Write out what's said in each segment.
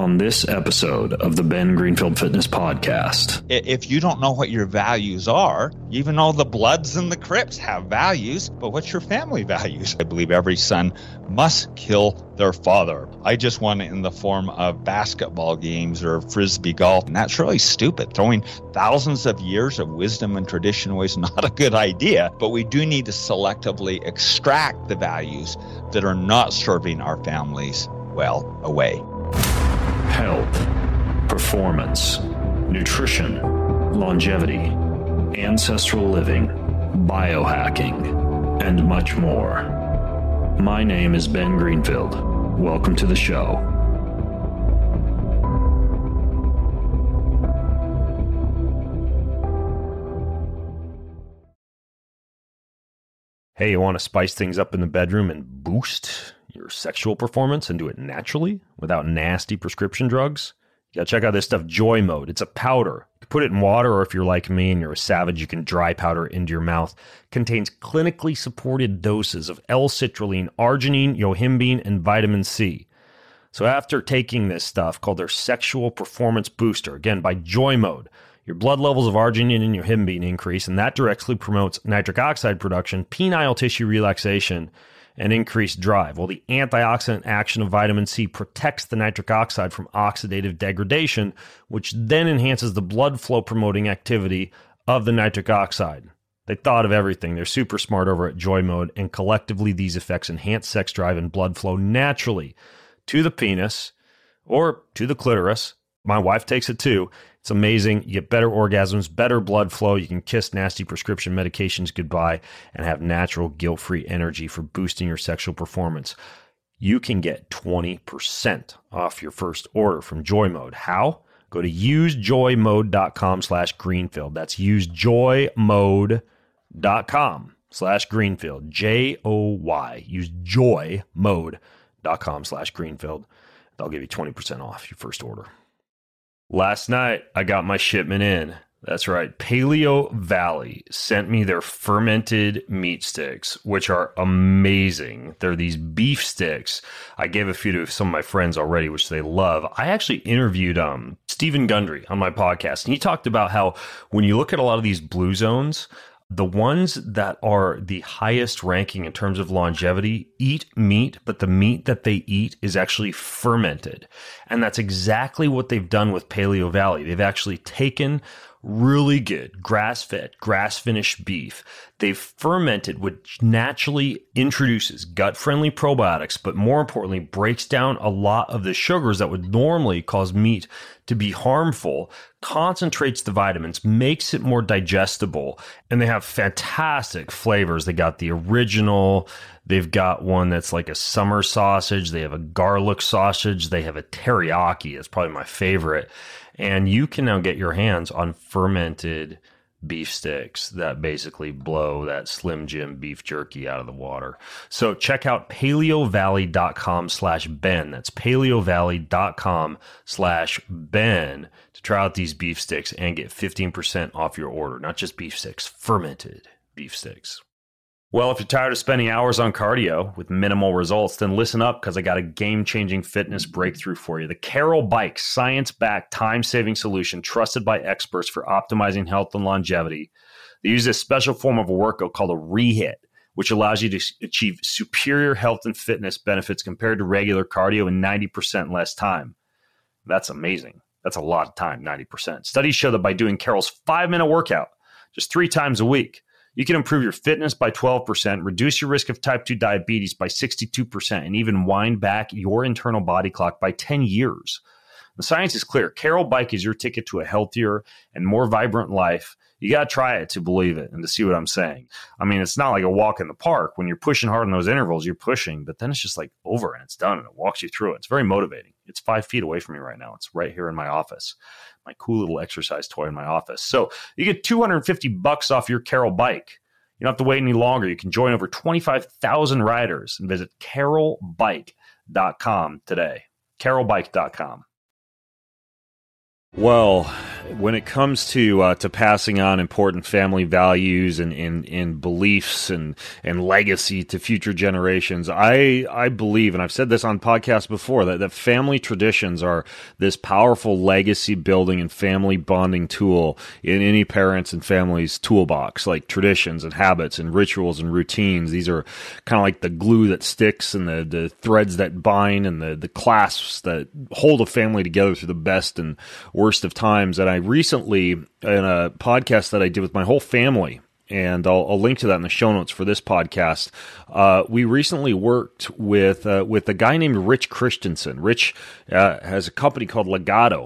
on this episode of the Ben Greenfield Fitness Podcast. If you don't know what your values are, even though the Bloods and the Crips have values, but what's your family values? I believe every son must kill their father. I just won it in the form of basketball games or frisbee golf, and that's really stupid. Throwing thousands of years of wisdom and tradition away is not a good idea, but we do need to selectively extract the values that are not serving our families well away. Health, performance, nutrition, longevity, ancestral living, biohacking, and much more. My name is Ben Greenfield. Welcome to the show. Hey, you want to spice things up in the bedroom and boost your sexual performance and do it naturally without nasty prescription drugs? You gotta check out this stuff, Joy Mode. It's a powder. You can put it in water, or if you're like me and you're a savage, you can dry powder into your mouth. Contains clinically supported doses of L-citrulline, arginine, yohimbine, and vitamin C. So after taking this stuff called their Sexual Performance Booster, again by Joy Mode, your blood levels of arginine and yohimbine increase, and that directly promotes nitric oxide production, penile tissue relaxation, and increased drive. Well, the antioxidant action of vitamin C protects the nitric oxide from oxidative degradation, which then enhances the blood flow promoting activity of the nitric oxide. They thought of everything. They're super smart over at Joy Mode, and collectively these effects enhance sex drive and blood flow naturally to the penis or to the clitoris. My wife takes it too. It's amazing. You get better orgasms, better blood flow. You can kiss nasty prescription medications goodbye and have natural guilt-free energy for boosting your sexual performance. You can get 20% off your first order from Joy Mode. How? Go to usejoymode.com/Greenfield. That's usejoymode.com/Greenfield. Joy. Use joymode.com/Greenfield. They'll give you 20% off your first order. Last night, I got my shipment in. That's right. Paleo Valley sent me their fermented meat sticks, which are amazing. They're these beef sticks. I gave a few to some of my friends already, which they love. I actually interviewed Stephen Gundry on my podcast, and he talked about how when you look at a lot of these blue zones, the ones that are the highest ranking in terms of longevity eat meat, but the meat that they eat is actually fermented. And that's exactly what they've done with Paleo Valley. They've actually taken really good grass-fed, grass-finished beef. They've fermented, which naturally introduces gut-friendly probiotics, but more importantly, breaks down a lot of the sugars that would normally cause meat to be harmful, concentrates the vitamins, makes it more digestible, and they have fantastic flavors. They got the original, they've got one that's like a summer sausage, they have a garlic sausage, they have a teriyaki, it's probably my favorite. And you can now get your hands on fermented beef sticks that basically blow that Slim Jim beef jerky out of the water. So check out paleovalley.com/Ben. That's paleovalley.com/Ben to try out these beef sticks and get 15% off your order. Not just beef sticks, fermented beef sticks. Well, if you're tired of spending hours on cardio with minimal results, then listen up, because I got a game-changing fitness breakthrough for you. The Carol Bike, science-backed, time-saving solution trusted by experts for optimizing health and longevity. They use this special form of a workout called a rehit, which allows you to achieve superior health and fitness benefits compared to regular cardio in 90% less time. That's amazing. That's a lot of time, 90%. Studies show that by doing Carol's 5-minute workout just 3 times a week, you can improve your fitness by 12%, reduce your risk of type 2 diabetes by 62%, and even wind back your internal body clock by 10 years. The science is clear. Carol Bike is your ticket to a healthier and more vibrant life. You got to try it to believe it and to see what I'm saying. I mean, it's not like a walk in the park. When you're pushing hard in those intervals, you're pushing, but then it's just like over and it's done and it walks you through it. It's very motivating. It's 5 feet away from me right now. It's right here in my office, my cool little exercise toy in my office. So you get $250 off your Carol Bike. You don't have to wait any longer. You can join over 25,000 riders and visit carolbike.com today. carolbike.com. Well, when it comes to passing on important family values and beliefs and legacy to future generations, I believe, and I've said this on podcasts before, that family traditions are this powerful legacy building and family bonding tool in any parents and family's toolbox, like traditions and habits and rituals and routines. These are kind of like the glue that sticks and the threads that bind and the clasps that hold a family together through the best and worst of times. And I recently, in a podcast that I did with my whole family, and I'll link to that in the show notes for this podcast, we recently worked with a guy named Rich Christensen. Rich has a company called Legado,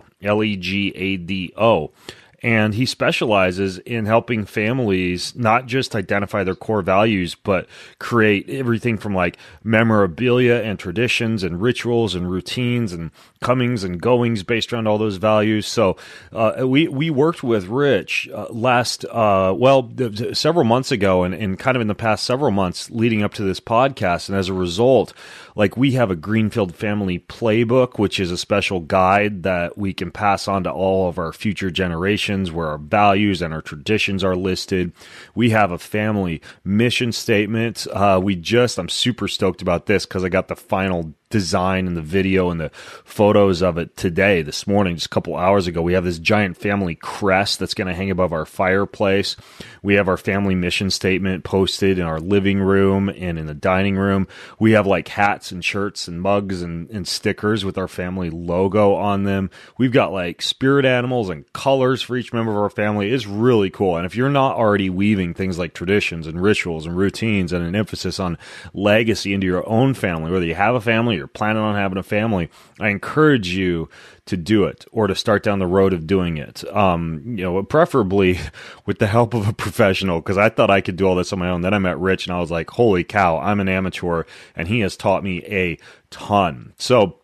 Legado. And he specializes in helping families not just identify their core values, but create everything from like memorabilia and traditions and rituals and routines and comings and goings based around all those values. So we worked with Rich several months ago and kind of in the past several months leading up to this podcast. And as a result, like we have a Greenfield Family Playbook, which is a special guide that we can pass on to all of our future generations, where our values and our traditions are listed. We have a family mission statement. I'm super stoked about this because I got the final design and the video and the photos of it this morning, just a couple hours ago. We have this giant family crest that's going to hang above our fireplace. We have our family mission statement posted in our living room and in the dining room. We have like hats and shirts and mugs and stickers with our family logo on them. We've got like spirit animals and colors for each member of our family. It's really cool. And if you're not already weaving things like traditions and rituals and routines and an emphasis on legacy into your own family, whether you have a family, you're planning on having a family, I encourage you to do it or to start down the road of doing it. Preferably with the help of a professional, because I thought I could do all this on my own. Then I met Rich and I was like, holy cow, I'm an amateur and he has taught me a ton. So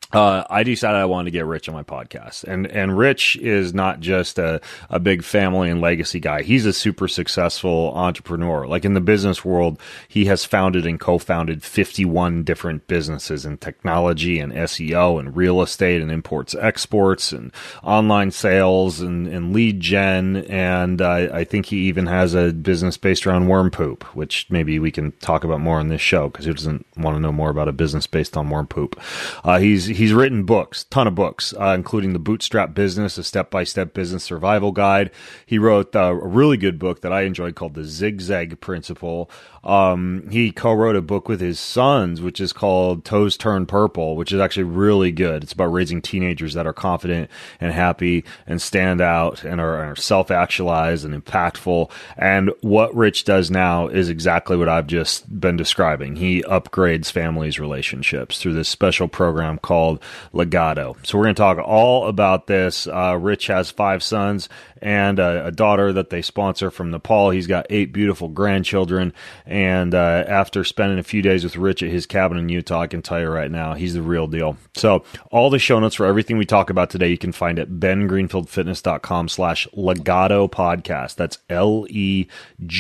I decided I wanted to get Rich on my podcast. And Rich is not just a big family and legacy guy. He's a super successful entrepreneur. Like in the business world, he has founded and co-founded 51 different businesses in technology and SEO and real estate and imports, exports and online sales and lead gen. And I think he even has a business based around worm poop, which maybe we can talk about more on this show because who doesn't want to know more about a business based on worm poop? He's written books, ton of books, including The Bootstrap Business, a step-by-step business survival guide. He wrote a really good book that I enjoyed called The Zigzag Principle. He co-wrote a book with his sons, which is called Toes Turn Purple, which is actually really good. It's about raising teenagers that are confident and happy and stand out and are self-actualized and impactful. And what Rich does now is exactly what I've just been describing. He upgrades families' relationships through this special program called Legado. So we're going to talk all about this. Rich has 5 sons and a daughter that they sponsor from Nepal. He's got 8 beautiful grandchildren. And after spending a few days with Rich at his cabin in Utah, I can tell you right now, he's the real deal. So all the show notes for everything we talk about today, you can find at bengreenfieldfitness.com/Legado podcast. That's Legado.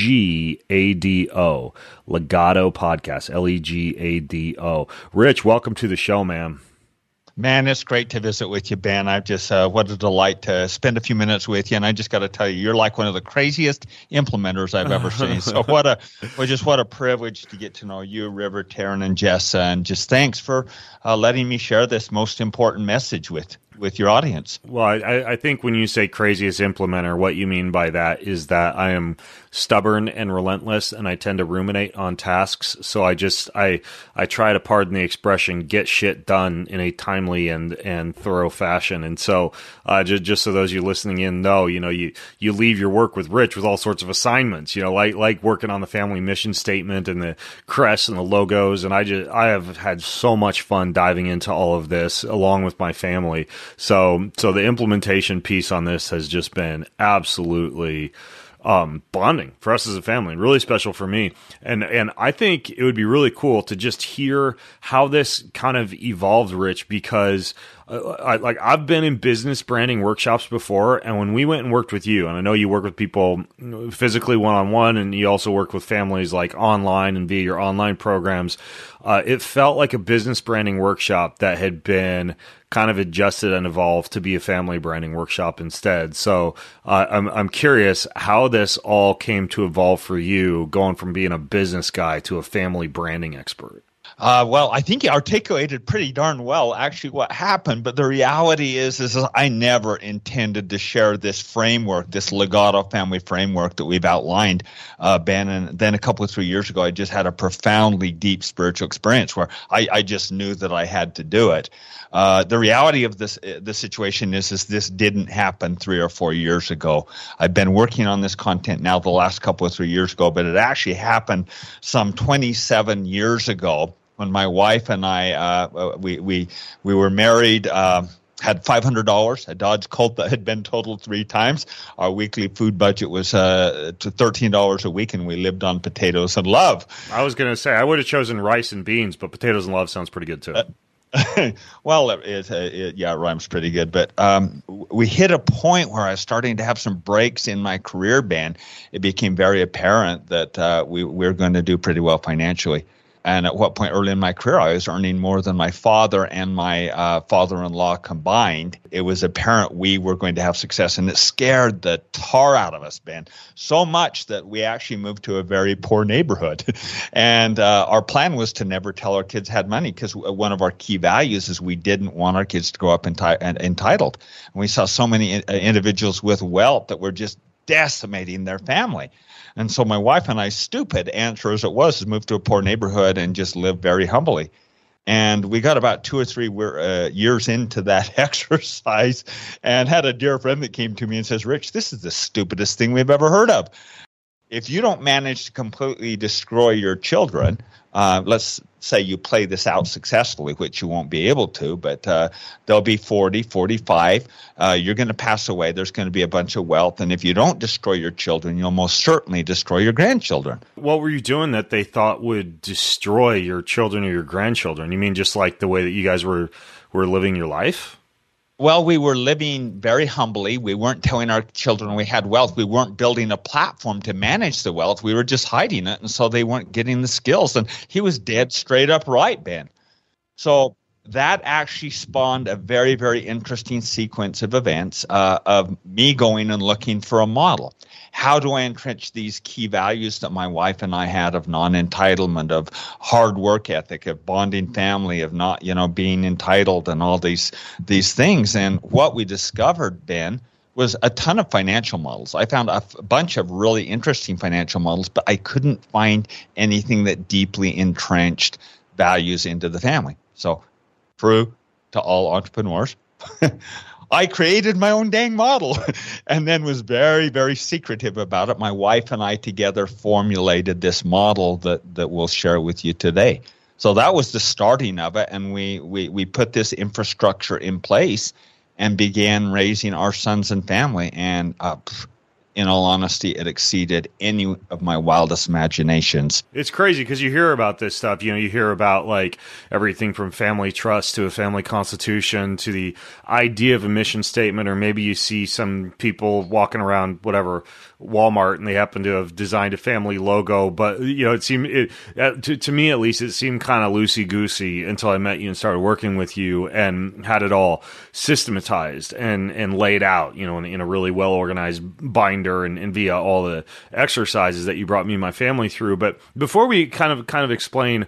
Legado podcast. Legado. Rich, welcome to the show, man. Man, it's great to visit with you, Ben. I've just, what a delight to spend a few minutes with you. And I just got to tell you, you're like one of the craziest implementers I've ever seen. So what a privilege to get to know you, River, Taryn, and Jessa. And just thanks for letting me share this most important message with your audience. Well, I think when you say craziest implementer, what you mean by that is that I am stubborn and relentless, and I tend to ruminate on tasks. So I try to, pardon the expression, get shit done in a timely and thorough fashion. And so just so those of you listening in know, you leave your work with Rich with all sorts of assignments, like working on the family mission statement and the crest and the logos. And I have had so much fun diving into all of this along with my family. So the implementation piece on this has just been absolutely bonding for us as a family, and really special for me. And I think it would be really cool to just hear how this kind of evolved, Rich, because I've been in business branding workshops before, and when we went and worked with you, and I know you work with people physically one-on-one, and you also work with families like online and via your online programs, it felt like a business branding workshop that had been kind of adjusted and evolved to be a family branding workshop instead. So I'm curious how this all came to evolve for you, going from being a business guy to a family branding expert. Well, I think you articulated pretty darn well actually what happened, but the reality is I never intended to share this framework, this Legato family framework that we've outlined, Ben. And then a couple of 3 years ago, I just had a profoundly deep spiritual experience where I just knew that I had to do it. The reality of this situation is this didn't happen 3 or 4 years ago. I've been working on this content now the last couple of 3 years ago, but it actually happened some 27 years ago when my wife and I we were married. Had $500, a Dodge Colt that had been totaled 3 times. Our weekly food budget was to $13 a week, and we lived on potatoes and love. I was going to say I would have chosen rice and beans, but potatoes and love sounds pretty good too. Well, it rhymes pretty good. But we hit a point where I was starting to have some breaks in my career, Ben. It became very apparent that we were going to do pretty well financially. And at what point early in my career, I was earning more than my father and my father-in-law combined. It was apparent we were going to have success, and it scared the tar out of us, Ben, so much that we actually moved to a very poor neighborhood. And our plan was to never tell our kids had money, because one of our key values is we didn't want our kids to grow up entitled. And we saw so many individuals with wealth that were just decimating their family. And so my wife and I, stupid answer as it was, moved to a poor neighborhood and just lived very humbly. And we got about 2 or 3 years into that exercise and had a dear friend that came to me and says, Rich, this is the stupidest thing we've ever heard of. If you don't manage to completely destroy your children, let's say you play this out successfully, which you won't be able to, but they'll be 40, 45. You're going to pass away. There's going to be a bunch of wealth. And if you don't destroy your children, you'll most certainly destroy your grandchildren. What were you doing that they thought would destroy your children or your grandchildren? You mean just like the way that you guys were living your life? Well, we were living very humbly. We weren't telling our children we had wealth. We weren't building a platform to manage the wealth. We were just hiding it, and so they weren't getting the skills. And he was dead straight up right, Ben. So that actually spawned a very, very interesting sequence of events of me going and looking for a model. How do I entrench these key values that my wife and I had of non-entitlement, of hard work ethic, of bonding family, of not, being entitled, and all these things? And what we discovered, Ben, was a ton of financial models. I found a bunch of really interesting financial models, but I couldn't find anything that deeply entrenched values into the family. So, true to all entrepreneurs, I created my own dang model and then was very, very secretive about it. My wife and I together formulated this model that we'll share with you today. So that was the starting of it. And we put this infrastructure in place and began raising our sons and family. And in all honesty, it exceeded any of my wildest imaginations. It's crazy because you hear about this stuff. You hear about like everything from family trust to a family constitution to the idea of a mission statement, or maybe you see some people walking around whatever Walmart and they happen to have designed a family logo. But it seemed to me at least it seemed kind of loosey goosey until I met you and started working with you and had it all systematized and laid out, in a really well organized binder. And via all the exercises that you brought me and my family through. But before we kind of explain,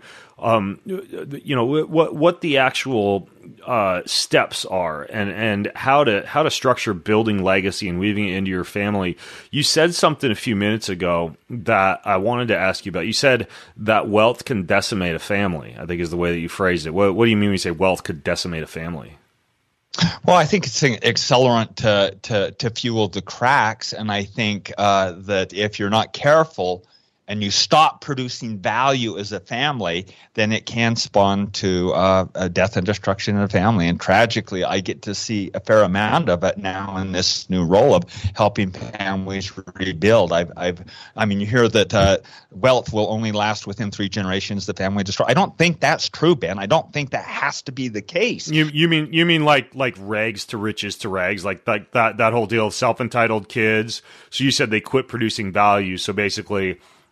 what the actual steps are and how to structure building legacy and weaving it into your family, you said something a few minutes ago that I wanted to ask you about. You said that wealth can decimate a family, I think is the way that you phrased it. What do you mean when you say wealth could decimate a family? Well, I think it's an accelerant to fuel the cracks. And I think that if you're not careful and you stop producing value as a family, then it can spawn to a death and destruction in a family. And tragically, I get to see a fair amount of it now in this new role of helping families rebuild. You hear that wealth will only last within 3 generations, the family destroyed. I don't think that's true, Ben. I don't think that has to be the case. You mean like rags to riches to rags, like that whole deal of self-entitled kids. So you said they quit producing value. So basically,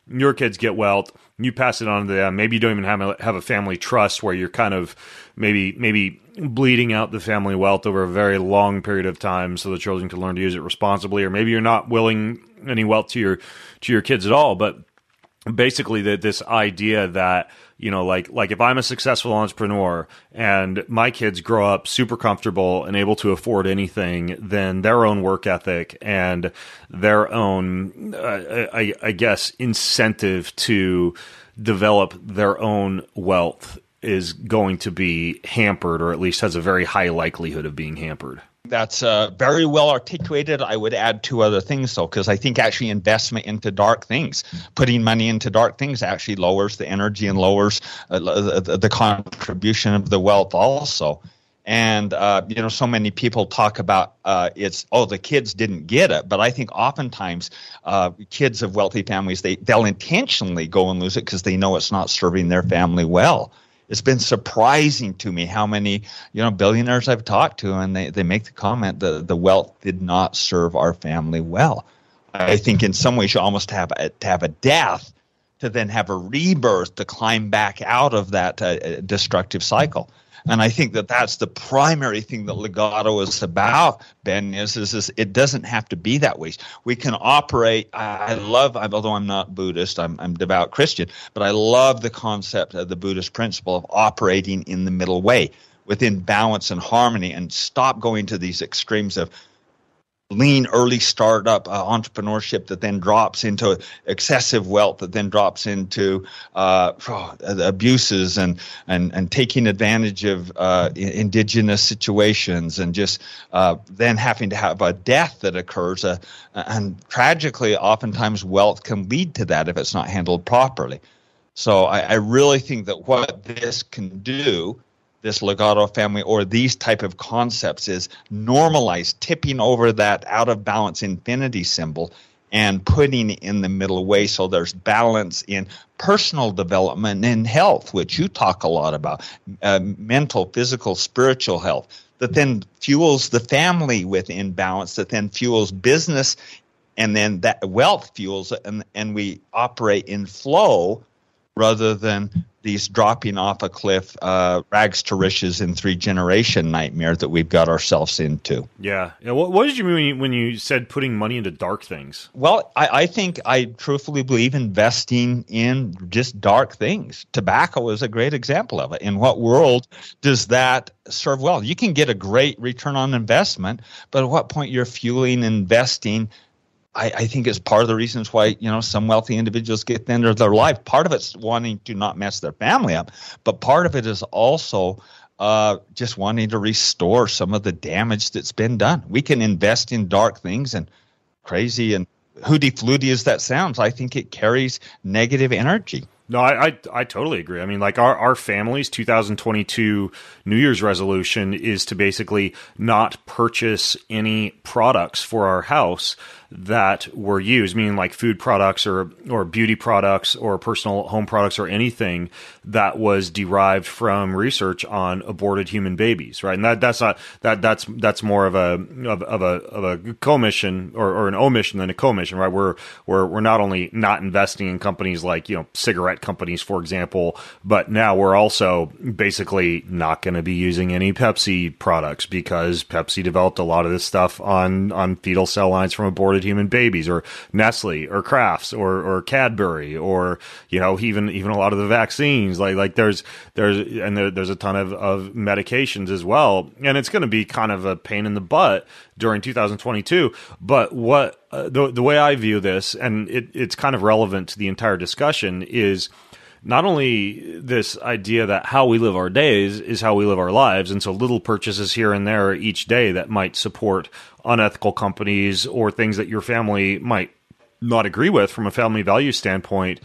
your kids get wealth, you pass it on to them. Maybe you don't even have a family trust where you're kind of maybe bleeding out the family wealth over a very long period of time so the children can learn to use it responsibly, or maybe you're not willing any wealth to your kids at all. But basically this idea that, like if I'm a successful entrepreneur and my kids grow up super comfortable and able to afford anything, then their own work ethic and their own, I guess, incentive to develop their own wealth is going to be hampered, or at least has a very high likelihood of being hampered. That's very well articulated. I would add two other things, though, because I think actually investment into dark things, putting money into dark things actually lowers the energy and lowers the contribution of the wealth also. And, so many people talk about the kids didn't get it. But I think oftentimes kids of wealthy families, they'll intentionally go and lose it because they know it's not serving their family well. It's been surprising to me how many, billionaires I've talked to, and they make the comment that the wealth did not serve our family well. I think in some ways you almost have to have a death to then have a rebirth to climb back out of that destructive cycle. And I think that that's the primary thing that Legato is about, Ben, is it doesn't have to be that way. We can operate. Although I'm not Buddhist, I'm devout Christian, but I love the concept of the Buddhist principle of operating in the middle way within balance and harmony, and stop going to these extremes of lean early startup entrepreneurship that then drops into excessive wealth, that then drops into abuses and taking advantage of indigenous situations, and just then having to have a death that occurs. And tragically, oftentimes wealth can lead to that if it's not handled properly. So I really think that what this can do, this Legato family or these type of concepts, is normalize tipping over that out of balance infinity symbol and putting it in the middle way, so there's balance in personal development and health, which you talk a lot about, mental, physical, spiritual health, that then fuels the family within balance, that then fuels business, and then that wealth fuels it, and we operate in flow rather than these dropping off a cliff, rags to riches in 3-generation nightmare that we've got ourselves into. Yeah. What did you mean when you said putting money into dark things? Well, I think I truthfully believe investing in just dark things. Tobacco is a great example of it. In what world does that serve well? You can get a great return on investment, but at what point you're fueling investing? I think it's part of the reasons why, some wealthy individuals get to the end of their life. Part of it's wanting to not mess their family up, but part of it is also just wanting to restore some of the damage that's been done. We can invest in dark things, and crazy and hooty-fluty as that sounds, I think it carries negative energy. No, I totally agree. I mean, like our family's 2022 New Year's resolution is to basically not purchase any products for our house that were used, meaning like food products or beauty products or personal home products or anything that was derived from research on aborted human babies, right? And that's more of a commission or an omission than a commission, right? We're not only not investing in companies like, cigarette companies, for example, but now we're also basically not going to be using any Pepsi products because Pepsi developed a lot of this stuff on fetal cell lines from aborted human babies, or Nestle or Kraft's or Cadbury, or even a lot of the vaccines. Like there's a ton of medications as well, and it's going to be kind of a pain in the butt during 2022. But what the way I view this, and it's kind of relevant to the entire discussion, is not only this idea that how we live our days is how we live our lives, and so little purchases here and there each day that might support unethical companies or things that your family might not agree with from a family value standpoint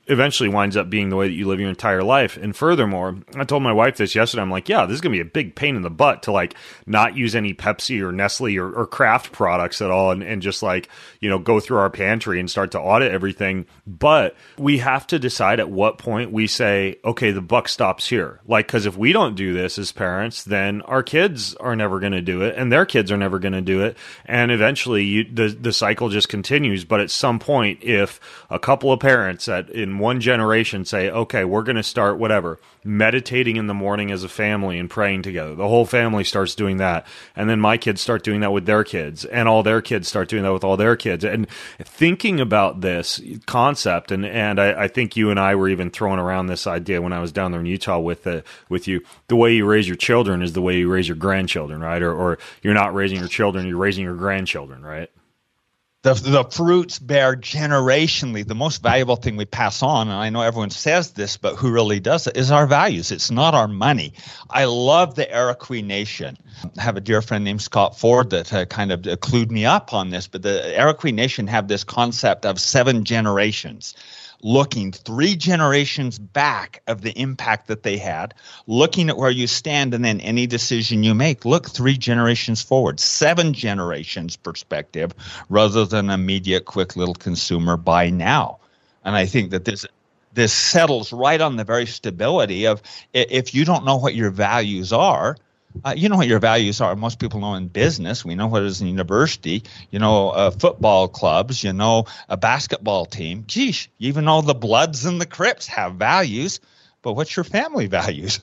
eventually winds up being the way that you live your entire life. And furthermore, I told my wife this yesterday. I'm like, yeah, this is going to be a big pain in the butt to like not use any Pepsi or Nestle or Kraft products at all, and just like, go through our pantry and start to audit everything. But we have to decide at what point we say, okay, the buck stops here. Like, because if we don't do this as parents, then our kids are never going to do it, and their kids are never going to do it. And eventually the cycle just continues. But at some point, if a couple of parents in one generation say, okay, we're going to start meditating in the morning as a family and praying together, the whole family starts doing that. And then my kids start doing that with their kids, and all their kids start doing that with all their kids. And thinking about this concept, and I think you and I were even throwing around this idea when I was down there in Utah with you. The way you raise your children is the way you raise your grandchildren, right? Or you're not raising your children, you're raising your grandchildren, right? The fruits bear generationally. The most valuable thing we pass on, and I know everyone says this, but who really does it, is our values. It's not our money. I love the Iroquois Nation. I have a dear friend named Scott Ford that kind of clued me up on this, but the Iroquois Nation have this concept of 7 generations. Looking 3 generations back of the impact that they had, looking at where you stand, and then any decision you make, look 3 generations forward, 7 generations perspective, rather than immediate, quick little consumer buy now. And I think that this settles right on the very stability of, if you don't know what your values are, you know what your values are. Most people know in business. We know what it is in university. Football clubs, a basketball team. Geesh, even all the Bloods and the Crips have values. But what's your family values?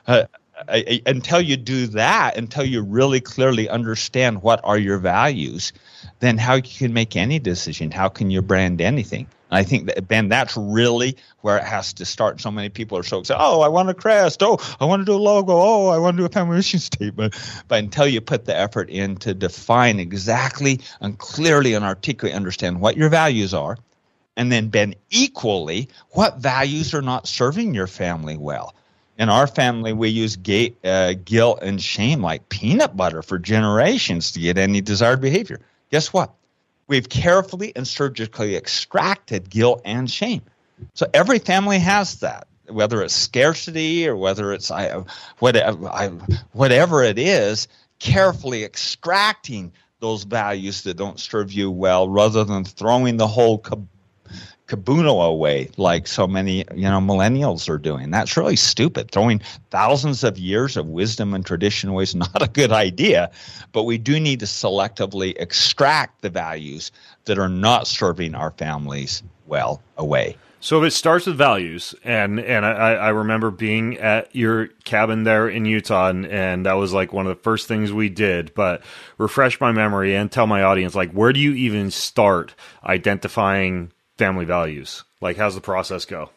Until you do that, until you really clearly understand what are your values, then how you can make any decision, how can you brand anything? And I think that, Ben, that's really where it has to start. So many people are so excited. Oh, I want a crest. Oh, I want to do a logo. Oh, I want to do a family mission statement. But until you put the effort in to define exactly and clearly and articulately understand what your values are, and then, Ben, equally, what values are not serving your family well. In our family, we use guilt and shame like peanut butter for generations to get any desired behavior. Guess what? We've carefully and surgically extracted guilt and shame. So every family has that, whether it's scarcity or whether it's whatever it is, carefully extracting those values that don't serve you well, rather than throwing the whole kabuno away like so many millennials are doing. That's really stupid. Throwing thousands of years of wisdom and tradition away is not a good idea, but we do need to selectively extract the values that are not serving our families well away. So if it starts with values, and I remember being at your cabin there in Utah, and that was like one of the first things we did, but refresh my memory and tell my audience, like, where do you even start identifying family values? Like, how's the process go?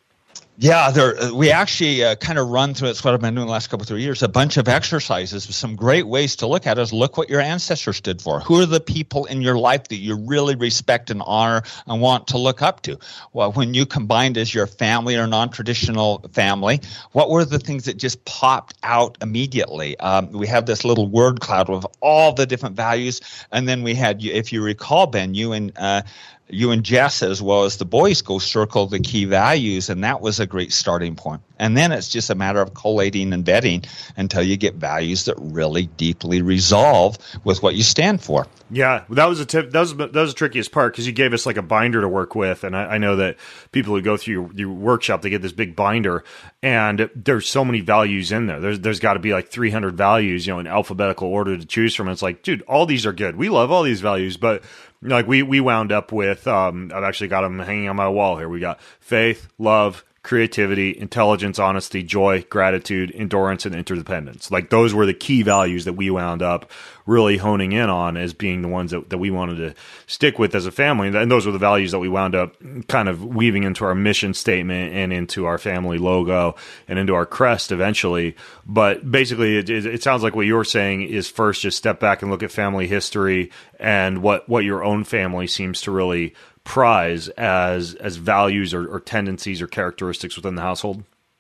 Yeah, we actually kind of run through, it's what I've been doing the last couple of 3 years, a bunch of exercises with some great ways to look at it. Look what your ancestors stood for. Who are the people in your life that you really respect and honor and want to look up to? Well, when you combined as your family or non-traditional family, what were the things that just popped out immediately? We have this little word cloud with all the different values, and then we had, if you recall, Ben, you and Jess, as well as the boys, go circle the key values, and that was a great starting point. And then it's just a matter of collating and vetting until you get values that really deeply resolve with what you stand for. Yeah, that was a tip. That was the trickiest part, because you gave us like a binder to work with, and I know that people who go through your workshop, they get this big binder, and there's so many values in there. There's got to be like 300 values, in alphabetical order to choose from. And it's like, dude, all these are good. We love all these values, but like we wound up with, I've actually got them hanging on my wall here. We got faith, love, creativity, intelligence, honesty, joy, gratitude, endurance, and interdependence. Like, those were the key values that we wound up really honing in on as being the ones that we wanted to stick with as a family. And those were the values that we wound up kind of weaving into our mission statement and into our family logo and into our crest eventually. But basically, it sounds like what you're saying is, first, just step back and look at family history and what your own family seems to really prize as values or tendencies or characteristics within the household.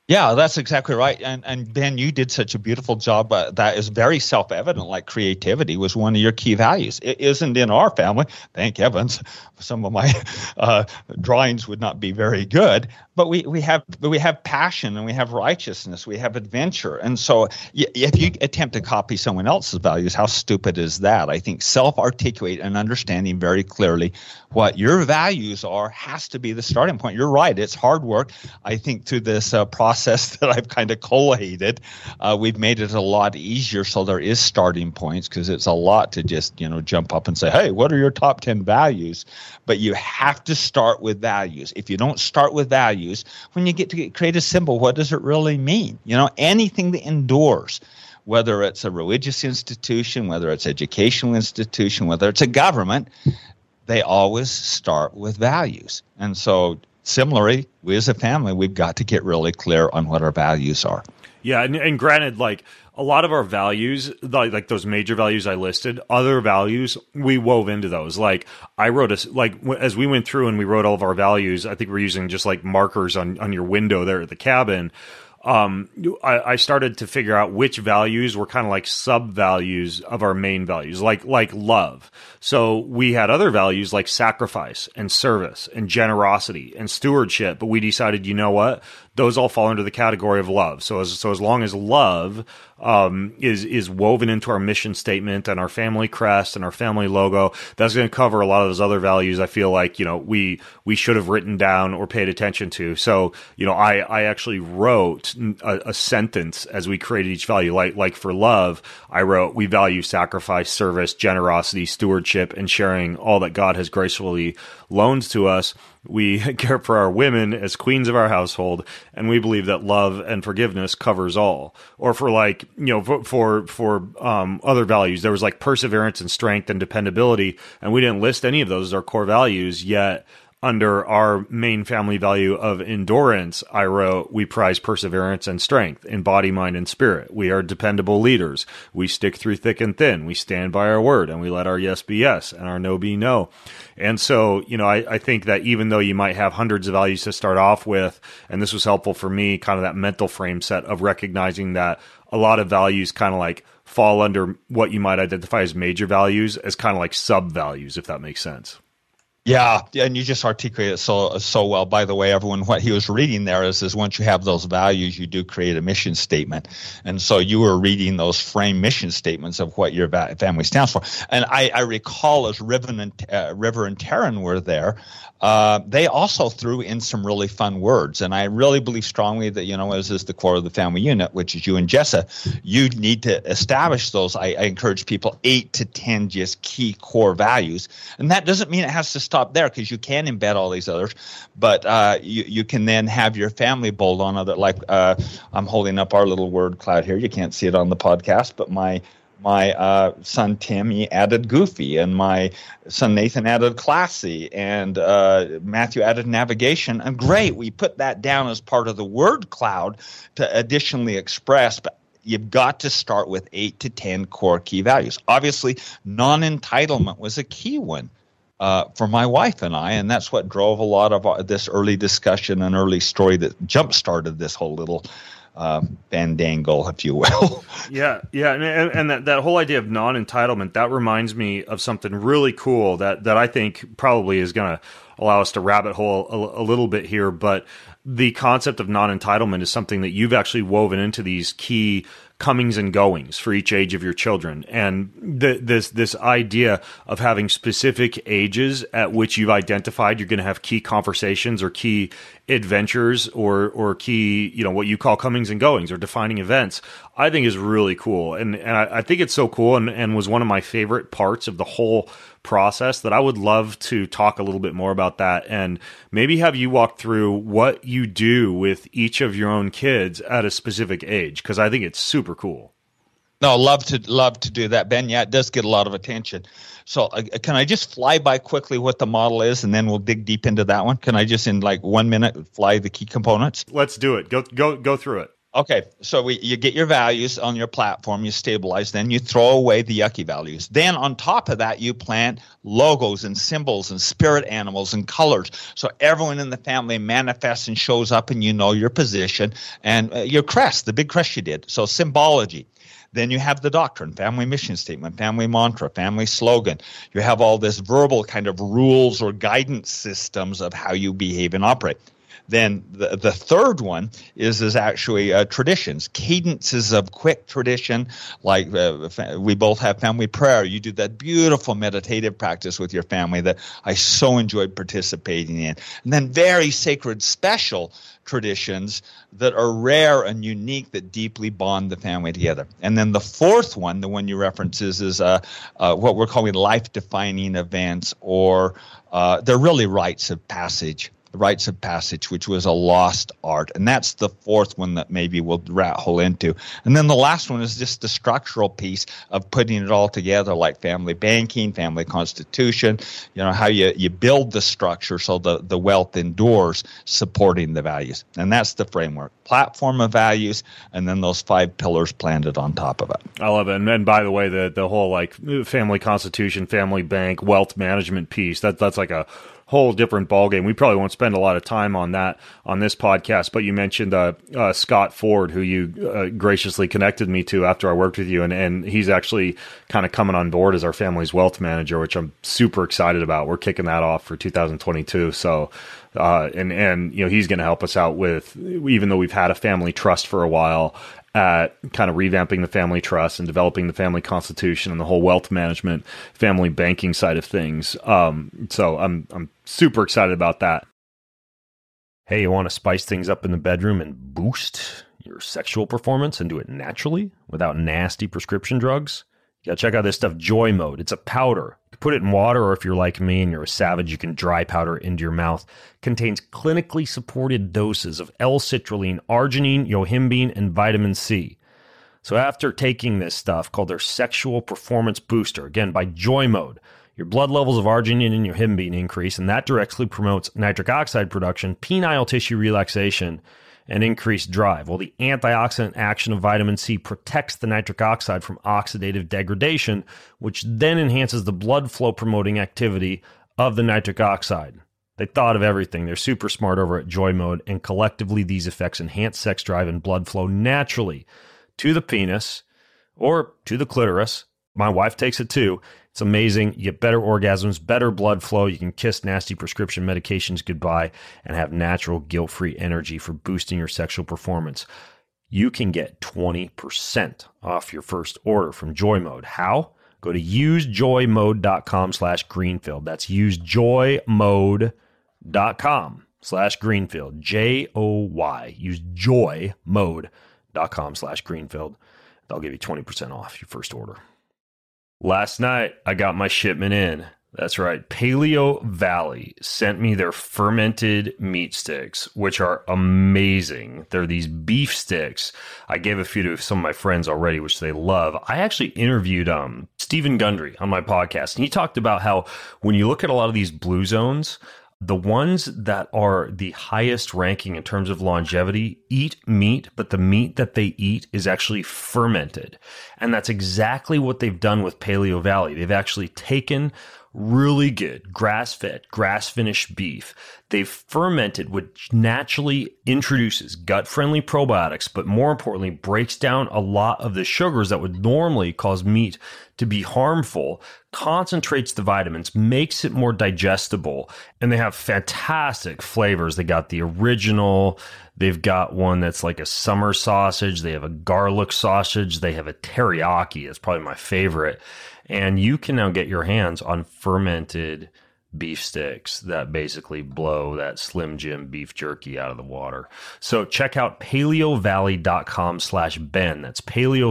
Yeah, that's exactly right. And Ben, you did such a beautiful job. That is very self-evident, like creativity was one of your key values. It isn't in our family, thank heavens. Some of my drawings would not be very good, but we have passion, and we have righteousness, we have adventure. And so if you attempt to copy someone else's values, how stupid is that? I think self-articulate and understanding very clearly what your values are has to be the starting point. You're right. It's hard work. I think through this process that I've kind of collated, we've made it a lot easier. So there is starting points, because it's a lot to just, jump up and say, hey, what are your top 10 values? But you have to start with values. If you don't start with values, when you get to create a symbol, what does it really mean? Anything that endures, whether it's a religious institution, whether it's an educational institution, whether it's a government, they always start with values. And so similarly, we as a family, we've got to get really clear on what our values are. Yeah, and granted, like a lot of our values, like those major values I listed, other values we wove into those. Like I wrote as we went through and we wrote all of our values, I think we're using just like markers on your window there at the cabin. I started to figure out which values were kind of like sub-values of our main values, like love. So we had other values like sacrifice and service and generosity and stewardship, but we decided, you know what? Those all fall under the category of love. So as long as love is woven into our mission statement and our family crest and our family logo, that's going to cover a lot of those other values I feel like, we should have written down or paid attention to. So, I actually wrote a sentence as we created each value. Like for love, I wrote, we value sacrifice, service, generosity, stewardship, and sharing all that God has gracefully loaned to us. We care for our women as queens of our household, and we believe that love and forgiveness covers all. Or for other values, there was like perseverance and strength and dependability, and we didn't list any of those as our core values, yet under our main family value of endurance, I wrote, we prize perseverance and strength in body, mind, and spirit. We are dependable leaders. We stick through thick and thin. We stand by our word, and we let our yes be yes and our no be no. And so, I think that even though you might have hundreds of values to start off with, and this was helpful for me, kind of that mental frame set of recognizing that a lot of values kind of like fall under what you might identify as major values as kind of like sub-values, if that makes sense. Yeah, and you just articulated it so well. By the way, everyone, what he was reading there is once you have those values, you do create a mission statement. And so you were reading those frame mission statements of what your family stands for. And I recall as River and Taryn were there, they also threw in some really fun words. And I really believe strongly that, as is the core of the family unit, which is you and Jessa, you need to establish those. I encourage people 8 to 10 just key core values. And that doesn't mean it has to stop there, because you can embed all these others, but you can then have your family bold on other, like I'm holding up our little word cloud here. You can't see it on the podcast, but my son Tim, he added goofy, and my son Nathan added classy, and Matthew added navigation. And great, we put that down as part of the word cloud to additionally express, but you've got to start with 8 to 10 core key values. Obviously, non-entitlement was a key one for my wife and I, and that's what drove a lot of this early discussion and early story that jump-started this whole little bandangle, if you will. Yeah, and that whole idea of non-entitlement, that reminds me of something really cool that I think probably is going to allow us to rabbit hole a little bit here, but the concept of non-entitlement is something that you've actually woven into these key comings and goings for each age of your children. And this idea of having specific ages at which you've identified you're going to have key conversations or key adventures or key, what you call comings and goings or defining events, I think is really cool. And I think it's so cool and was one of my favorite parts of the whole process that I would love to talk a little bit more about that and maybe have you walk through what you do with each of your own kids at a specific age, because I think it's super cool. No, love to do that, Ben. Yeah, it does get a lot of attention. So can I just fly by quickly what the model is, and then we'll dig deep into that one? Can I just in like 1 minute fly the key components? Let's do it. Go through it. Okay, so you get your values on your platform, you stabilize, then you throw away the yucky values. Then on top of that, you plant logos and symbols and spirit animals and colors. So everyone in the family manifests and shows up, and you know your position and your crest, the big crest you did. So symbology. Then you have the doctrine, family mission statement, family mantra, family slogan. You have all this verbal kind of rules or guidance systems of how you behave and operate. Then the third one is actually traditions, cadences of quick tradition. Like we both have family prayer. You do that beautiful meditative practice with your family that I so enjoyed participating in. And then very sacred, special traditions that are rare and unique that deeply bond the family together. And then the fourth one, the one you reference, is what we're calling life-defining events, or they're really rites of passage. Rites of Passage, which was a lost art. And that's the fourth one that maybe we'll rat hole into. And then the last one is just the structural piece of putting it all together, like family banking, family constitution, how you build the structure so the wealth endures, supporting the values. And that's the framework. Platform of values, and then those 5 pillars planted on top of it. I love it. And then, by the way, the whole like family constitution, family bank, wealth management piece, that's like a whole different ballgame. We probably won't spend a lot of time on that on this podcast, but you mentioned Scott Ford, who you graciously connected me to after I worked with you, and he's actually kind of coming on board as our family's wealth manager, which I'm super excited about. We're kicking that off for 2022. So, and he's going to help us out with, even though we've had a family trust for a while, at kind of revamping the family trust and developing the family constitution and the whole wealth management, family banking side of things. So I'm super excited about that. Hey, you want to spice things up in the bedroom and boost your sexual performance and do it naturally without nasty prescription drugs? You gotta check out this stuff, Joy Mode. It's a powder. You can put it in water, or if you're like me and you're a savage, you can dry powder into your mouth. Contains clinically supported doses of L-citrulline, arginine, yohimbine, and vitamin C. So after taking this stuff, called their Sexual Performance Booster, again by Joy Mode, your blood levels of arginine and yohimbine increase, and that directly promotes nitric oxide production, penile tissue relaxation, and increased drive. Well, the antioxidant action of vitamin C protects the nitric oxide from oxidative degradation, which then enhances the blood flow promoting activity of the nitric oxide. They thought of everything. They're super smart over at Joy Mode, and collectively these effects enhance sex drive and blood flow naturally to the penis or to the clitoris. My wife takes it too. It's amazing. You get better orgasms, better blood flow. You can kiss nasty prescription medications goodbye and have natural, guilt-free energy for boosting your sexual performance. You can get 20% off your first order from Joy Mode. How? Go to usejoymode.com/Greenfield. That's usejoymode.com/Greenfield. JOY. Use joymode.com/Greenfield. They'll give you 20% off your first order. Last night, I got my shipment in. That's right. Paleo Valley sent me their fermented meat sticks, which are amazing. They're these beef sticks. I gave a few to some of my friends already, which they love. I actually interviewed Stephen Gundry on my podcast, and he talked about how when you look at a lot of these blue zones, the ones that are the highest ranking in terms of longevity eat meat, but the meat that they eat is actually fermented. And that's exactly what they've done with Paleo Valley. They've actually taken really good grass-fed, grass-finished beef. They've fermented, which naturally introduces gut-friendly probiotics, but more importantly, breaks down a lot of the sugars that would normally cause meat to be harmful, concentrates the vitamins, makes it more digestible, and they have fantastic flavors. They got the original, they've got one that's like a summer sausage, they have a garlic sausage, they have a teriyaki, that's probably my favorite. And you can now get your hands on fermented beef sticks that basically blow that Slim Jim beef jerky out of the water. So check out paleovalley.com/Ben. That's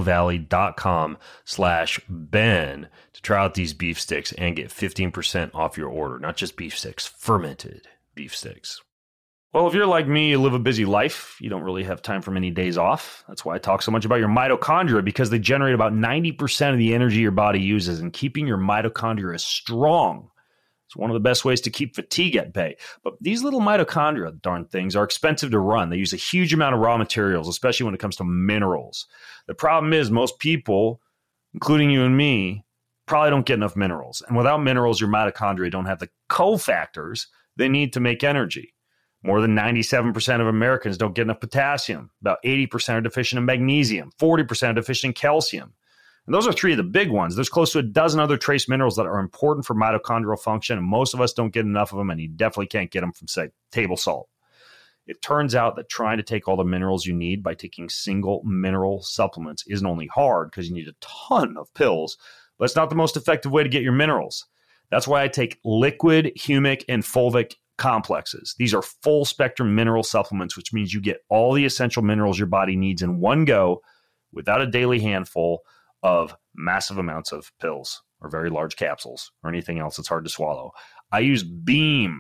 paleovalley.com/Ben to try out these beef sticks and get 15% off your order. Not just beef sticks, fermented beef sticks. Well, if you're like me, you live a busy life, you don't really have time for many days off. That's why I talk so much about your mitochondria, because they generate about 90% of the energy your body uses, and keeping your mitochondria strong It's one of the best ways to keep fatigue at bay. But these little mitochondria, darn things, are expensive to run. They use a huge amount of raw materials, especially when it comes to minerals. The problem is most people, including you and me, probably don't get enough minerals. And without minerals, your mitochondria don't have the cofactors they need to make energy. More than 97% of Americans don't get enough potassium. About 80% are deficient in magnesium. 40% are deficient in calcium. And those are three of the big ones. There's close to a dozen other trace minerals that are important for mitochondrial function, and most of us don't get enough of them, and you definitely can't get them from, say, table salt. It turns out that trying to take all the minerals you need by taking single mineral supplements isn't only hard because you need a ton of pills, but it's not the most effective way to get your minerals. That's why I take liquid, humic, and fulvic complexes. These are full spectrum mineral supplements, which means you get all the essential minerals your body needs in one go without a daily handful of massive amounts of pills or very large capsules or anything else that's hard to swallow. I use BEAM,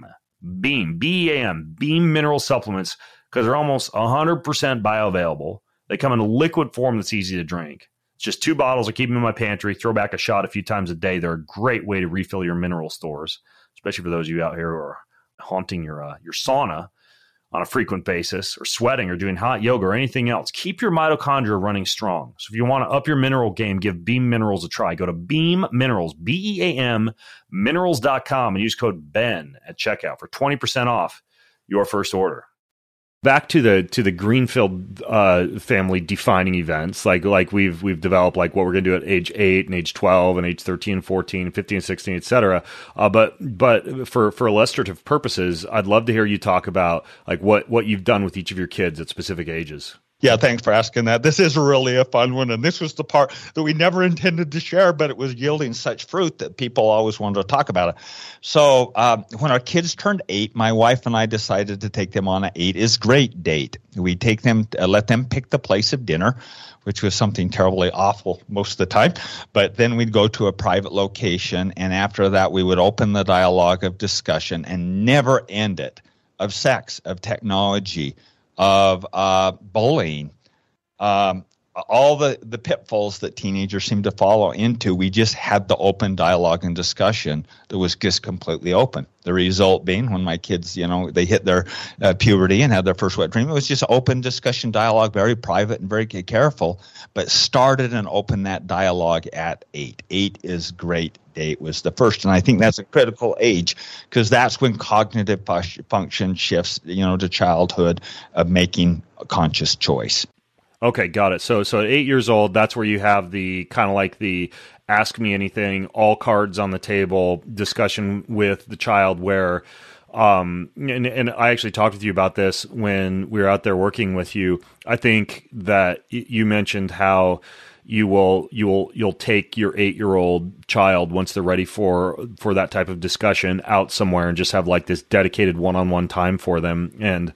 B-E-A-M, BEAM mineral supplements because they're almost 100% bioavailable. They come in a liquid form that's easy to drink. It's just 2 bottles. I keep them in my pantry, throw back a shot a few times a day. They're a great way to refill your mineral stores, especially for those of you out here who are haunting your sauna on a frequent basis or sweating or doing hot yoga or anything else. Keep your mitochondria running strong. So if you want to up your mineral game, give Beam Minerals a try. Go to Beam Minerals, B-E-A-M, minerals.com and use code BEN at checkout for 20% off your first order. Back to the Greenfield family defining events, like we've developed, like what we're going to do at age 8 and age 12 and age 13, 14, 15, 16, et cetera. But for illustrative purposes, I'd love to hear you talk about like what you've done with each of your kids at specific ages. Yeah, thanks for asking that. This is really a fun one, and this was the part that we never intended to share, but it was yielding such fruit that people always wanted to talk about it. So when our kids turned 8, my wife and I decided to take them on an 8 is great date. We take them, let them pick the place of dinner, which was something terribly awful most of the time. But then we'd go to a private location, and after that we would open the dialogue of discussion and never end it, of sex, of technology, of bullying, all the pitfalls that teenagers seem to follow into. We just had the open dialogue and discussion that was just completely open. The result being when my kids, they hit their puberty and had their first wet dream, it was just open discussion dialogue, very private and very careful, but started and opened that dialogue at 8. 8 is great. 8 was the first, and I think that's a critical age because that's when cognitive function shifts, to childhood of making a conscious choice. Okay, got it. So at 8 years old, that's where you have the kind of like the ask me anything, all cards on the table discussion with the child where, and I actually talked with you about this when we were out there working with you. I think that you mentioned how you'll take your 8-year-old child once they're ready for that type of discussion out somewhere and just have like this dedicated one-on-one time for them. And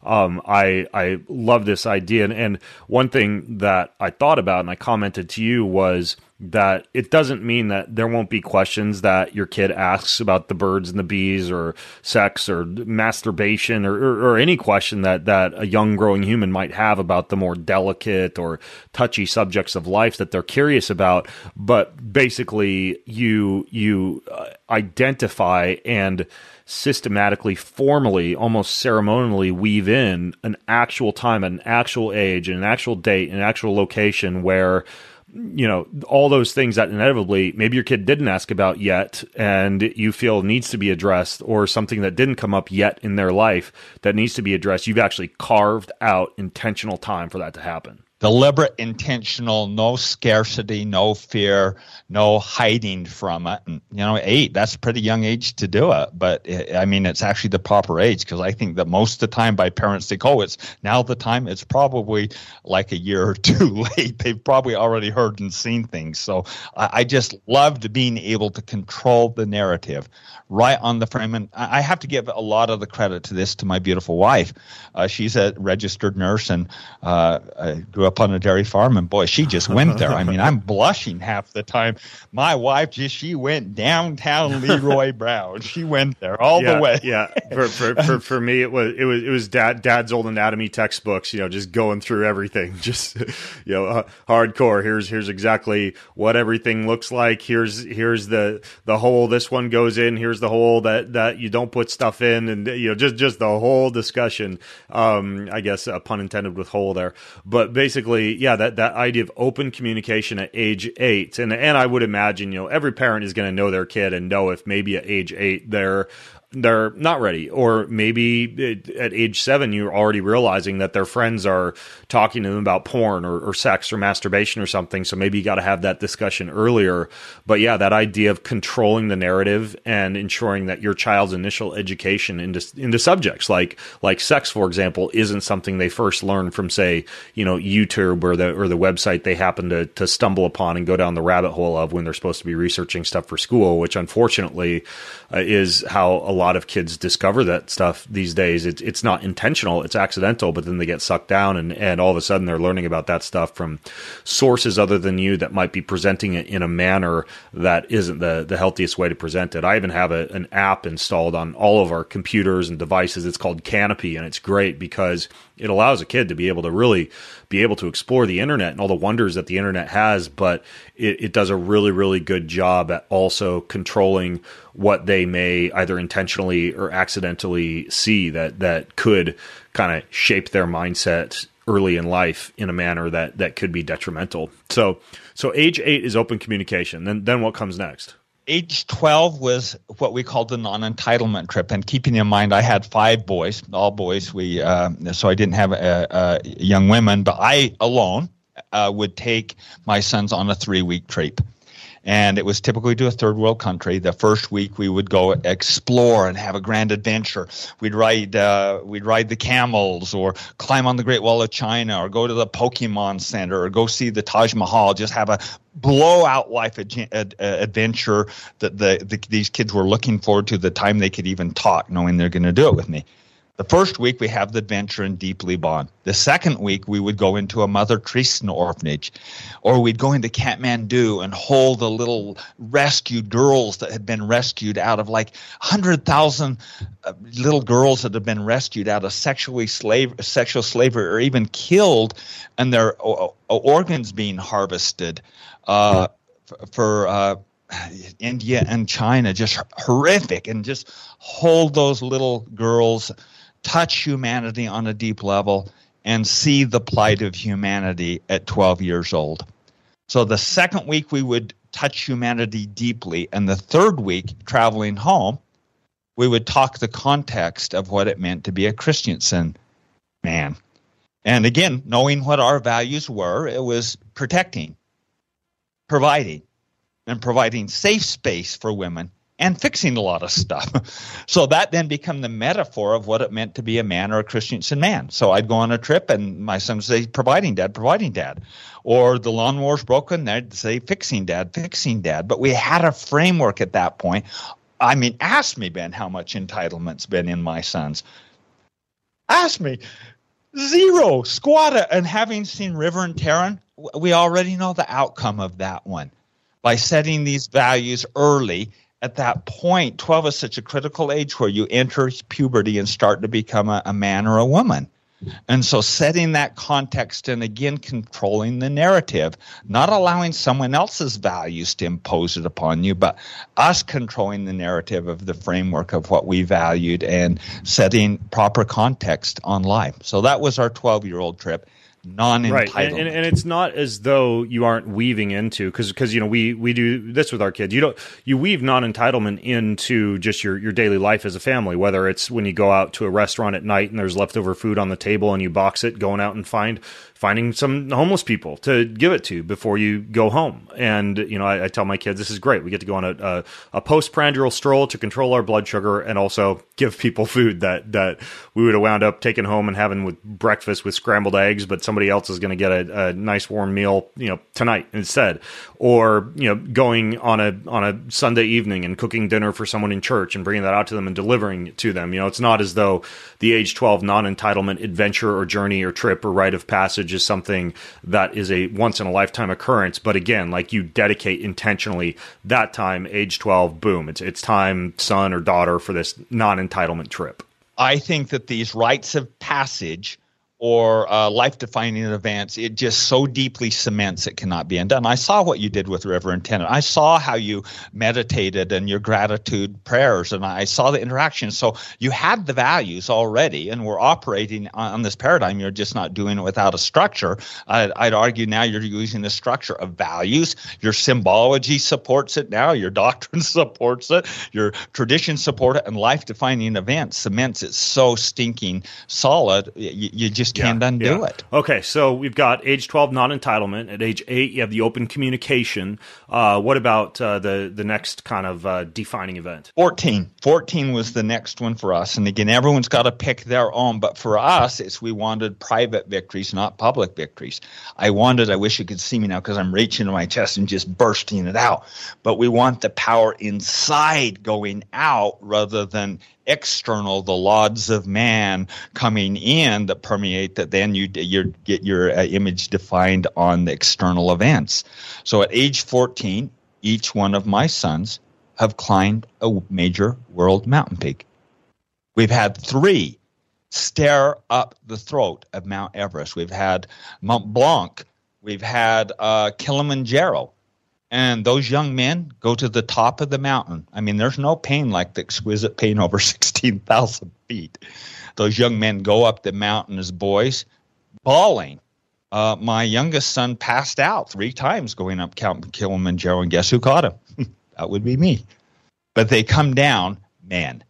I love this idea. And one thing that I thought about and I commented to you was that it doesn't mean that there won't be questions that your kid asks about the birds and the bees or sex or masturbation or any question that a young growing human might have about the more delicate or touchy subjects of life that they're curious about. But basically you identify and systematically, formally, almost ceremonially weave in an actual time, an actual age, an actual date, an actual location where, all those things that inevitably maybe your kid didn't ask about yet and you feel needs to be addressed, or something that didn't come up yet in their life that needs to be addressed. You've actually carved out intentional time for that to happen. Deliberate, intentional, no scarcity, no fear, no hiding from it. And, 8, that's a pretty young age to do it. But, it's actually the proper age because I think that most of the time by parents think, it's now the time. It's probably like a year or two late. They've probably already heard and seen things. So I just loved being able to control the narrative right on the frame. And I have to give a lot of the credit to this to my beautiful wife. She's a registered nurse and grew up up on a dairy farm, and boy, she just went there. I mean, I'm blushing half the time. My wife she went downtown Leroy Brown. She went there all the way. Yeah. For me, it was dad's old anatomy textbooks, just going through everything, just, hardcore. Here's exactly what everything looks like. Here's the hole this one goes in. Here's the hole that you don't put stuff in. And, just the whole discussion, I guess, pun intended with hole there. But basically, that idea of open communication at age 8. And I would imagine, every parent is going to know their kid and know if maybe at age 8 they're not ready, or maybe at age 7 you're already realizing that their friends are talking to them about porn or sex or masturbation or something. So maybe you got to have that discussion earlier. But that idea of controlling the narrative and ensuring that your child's initial education into subjects like sex, for example, isn't something they first learn from, say, YouTube or the website they happen to stumble upon and go down the rabbit hole of when they're supposed to be researching stuff for school, which unfortunately is how a lot of kids discover that stuff these days. It's not intentional, it's accidental, but then they get sucked down and all of a sudden they're learning about that stuff from sources other than you that might be presenting it in a manner that isn't the healthiest way to present it. I even have an app installed on all of our computers and devices. It's called Canopy, and it's great because it allows a kid to be able to really be able to explore the internet and all the wonders that the internet has, but it does a really, really good job at also controlling what they may either intentionally or accidentally see that could kind of shape their mindset early in life in a manner that could be detrimental. So age 8 is open communication. Then what comes next? Age 12 was what we called the non-entitlement trip. And keeping in mind, I had 5 boys, all boys. So I didn't have young women, but I alone would take my sons on a 3-week trip. And it was typically to a third world country. The first week we would go explore and have a grand adventure. We'd ride the camels, or climb on the Great Wall of China, or go to the Pokemon Center, or go see the Taj Mahal. Just have a blowout life adventure that these kids were looking forward to the time they could even talk, knowing they're going to do it with me. The first week, we have the adventure and deeply bond. The second week, we would go into a Mother Teresa orphanage, or we'd go into Kathmandu and hold the little rescued girls that had been rescued out of 100,000 little girls that had been rescued out of sexual slavery, or even killed, and their organs being harvested for India and China. Just horrific, and just hold those little girls, touch humanity on a deep level, and see the plight of humanity at 12 years old. So the second week we would touch humanity deeply, and the third week, traveling home, we would talk the context of what it meant to be a Christensen man. And again, knowing what our values were, it was protecting, providing, and providing safe space for women, and fixing a lot of stuff. So that then became the metaphor of what it meant to be a man or a Christensen man. So I'd go on a trip and my son would say, providing dad. Or the lawnmower's broken, they'd say, fixing dad. But we had a framework at that point. I mean, ask me, Ben, how much entitlement's been in my sons. Ask me. 0, squatta. And having seen River and Terran, we already know the outcome of that one. By setting these values early, at that point, 12 is such a critical age where you enter puberty and start to become a man or a woman. And so setting that context and, again, controlling the narrative, not allowing someone else's values to impose it upon you, but us controlling the narrative of the framework of what we valued and setting proper context on life. So that was our 12-year-old trip. Non-entitlement. Right, and it's not as though you aren't weaving into, because we do this with our kids. You weave non-entitlement into just your daily life as a family, whether it's when you go out to a restaurant at night and there's leftover food on the table and you box it, going out and finding some homeless people to give it to before you go home. And I tell my kids, this is great. We get to go on a postprandial stroll to control our blood sugar, and also give people food that we would have wound up taking home and having with breakfast with scrambled eggs, but somebody else is going to get a nice warm meal tonight instead. Or going on a Sunday evening and cooking dinner for someone in church and bringing that out to them and delivering it to them. It's not as though the age 12 non-entitlement adventure or journey or trip or rite of passage passage is something that is a once-in-a-lifetime occurrence. But again, like you dedicate intentionally that time, age 12, boom, it's time, son or daughter, for this non-entitlement trip. I think that these rites of passage or life-defining events, it just so deeply cements it cannot be undone. I saw what you did with Reverend Tennant. I saw how you meditated and your gratitude prayers, and I saw the interaction. So you had the values already, and we're operating on this paradigm. You're just not doing it without a structure. I'd argue now you're using the structure of values. Your symbology supports it now. Your doctrine supports it. Your tradition supports it, and life-defining events cements it so stinking solid. You just can't undo it. Okay, so we've got age 12 non-entitlement. At age 8, you have the open communication. What about the next kind of defining event? 14 was the next one for us. And again, everyone's got to pick their own. But for us, we wanted private victories, not public victories. I wish you could see me now because I'm reaching to my chest and just bursting it out. But we want the power inside going out rather than external, the lauds of man coming in that permeate, that then you get your image defined on the external events. So at age 14, each one of my sons have climbed a major world mountain peak. We've had 3 stare up the throat of Mount Everest. We've had Mont Blanc. We've had Kilimanjaro. And those young men go to the top of the mountain. I mean, there's no pain like the exquisite pain over 16,000 feet. Those young men go up the mountain as boys, bawling. My youngest son passed out 3 times going up Kilimanjaro, and guess who caught him? That would be me. But they come down, man.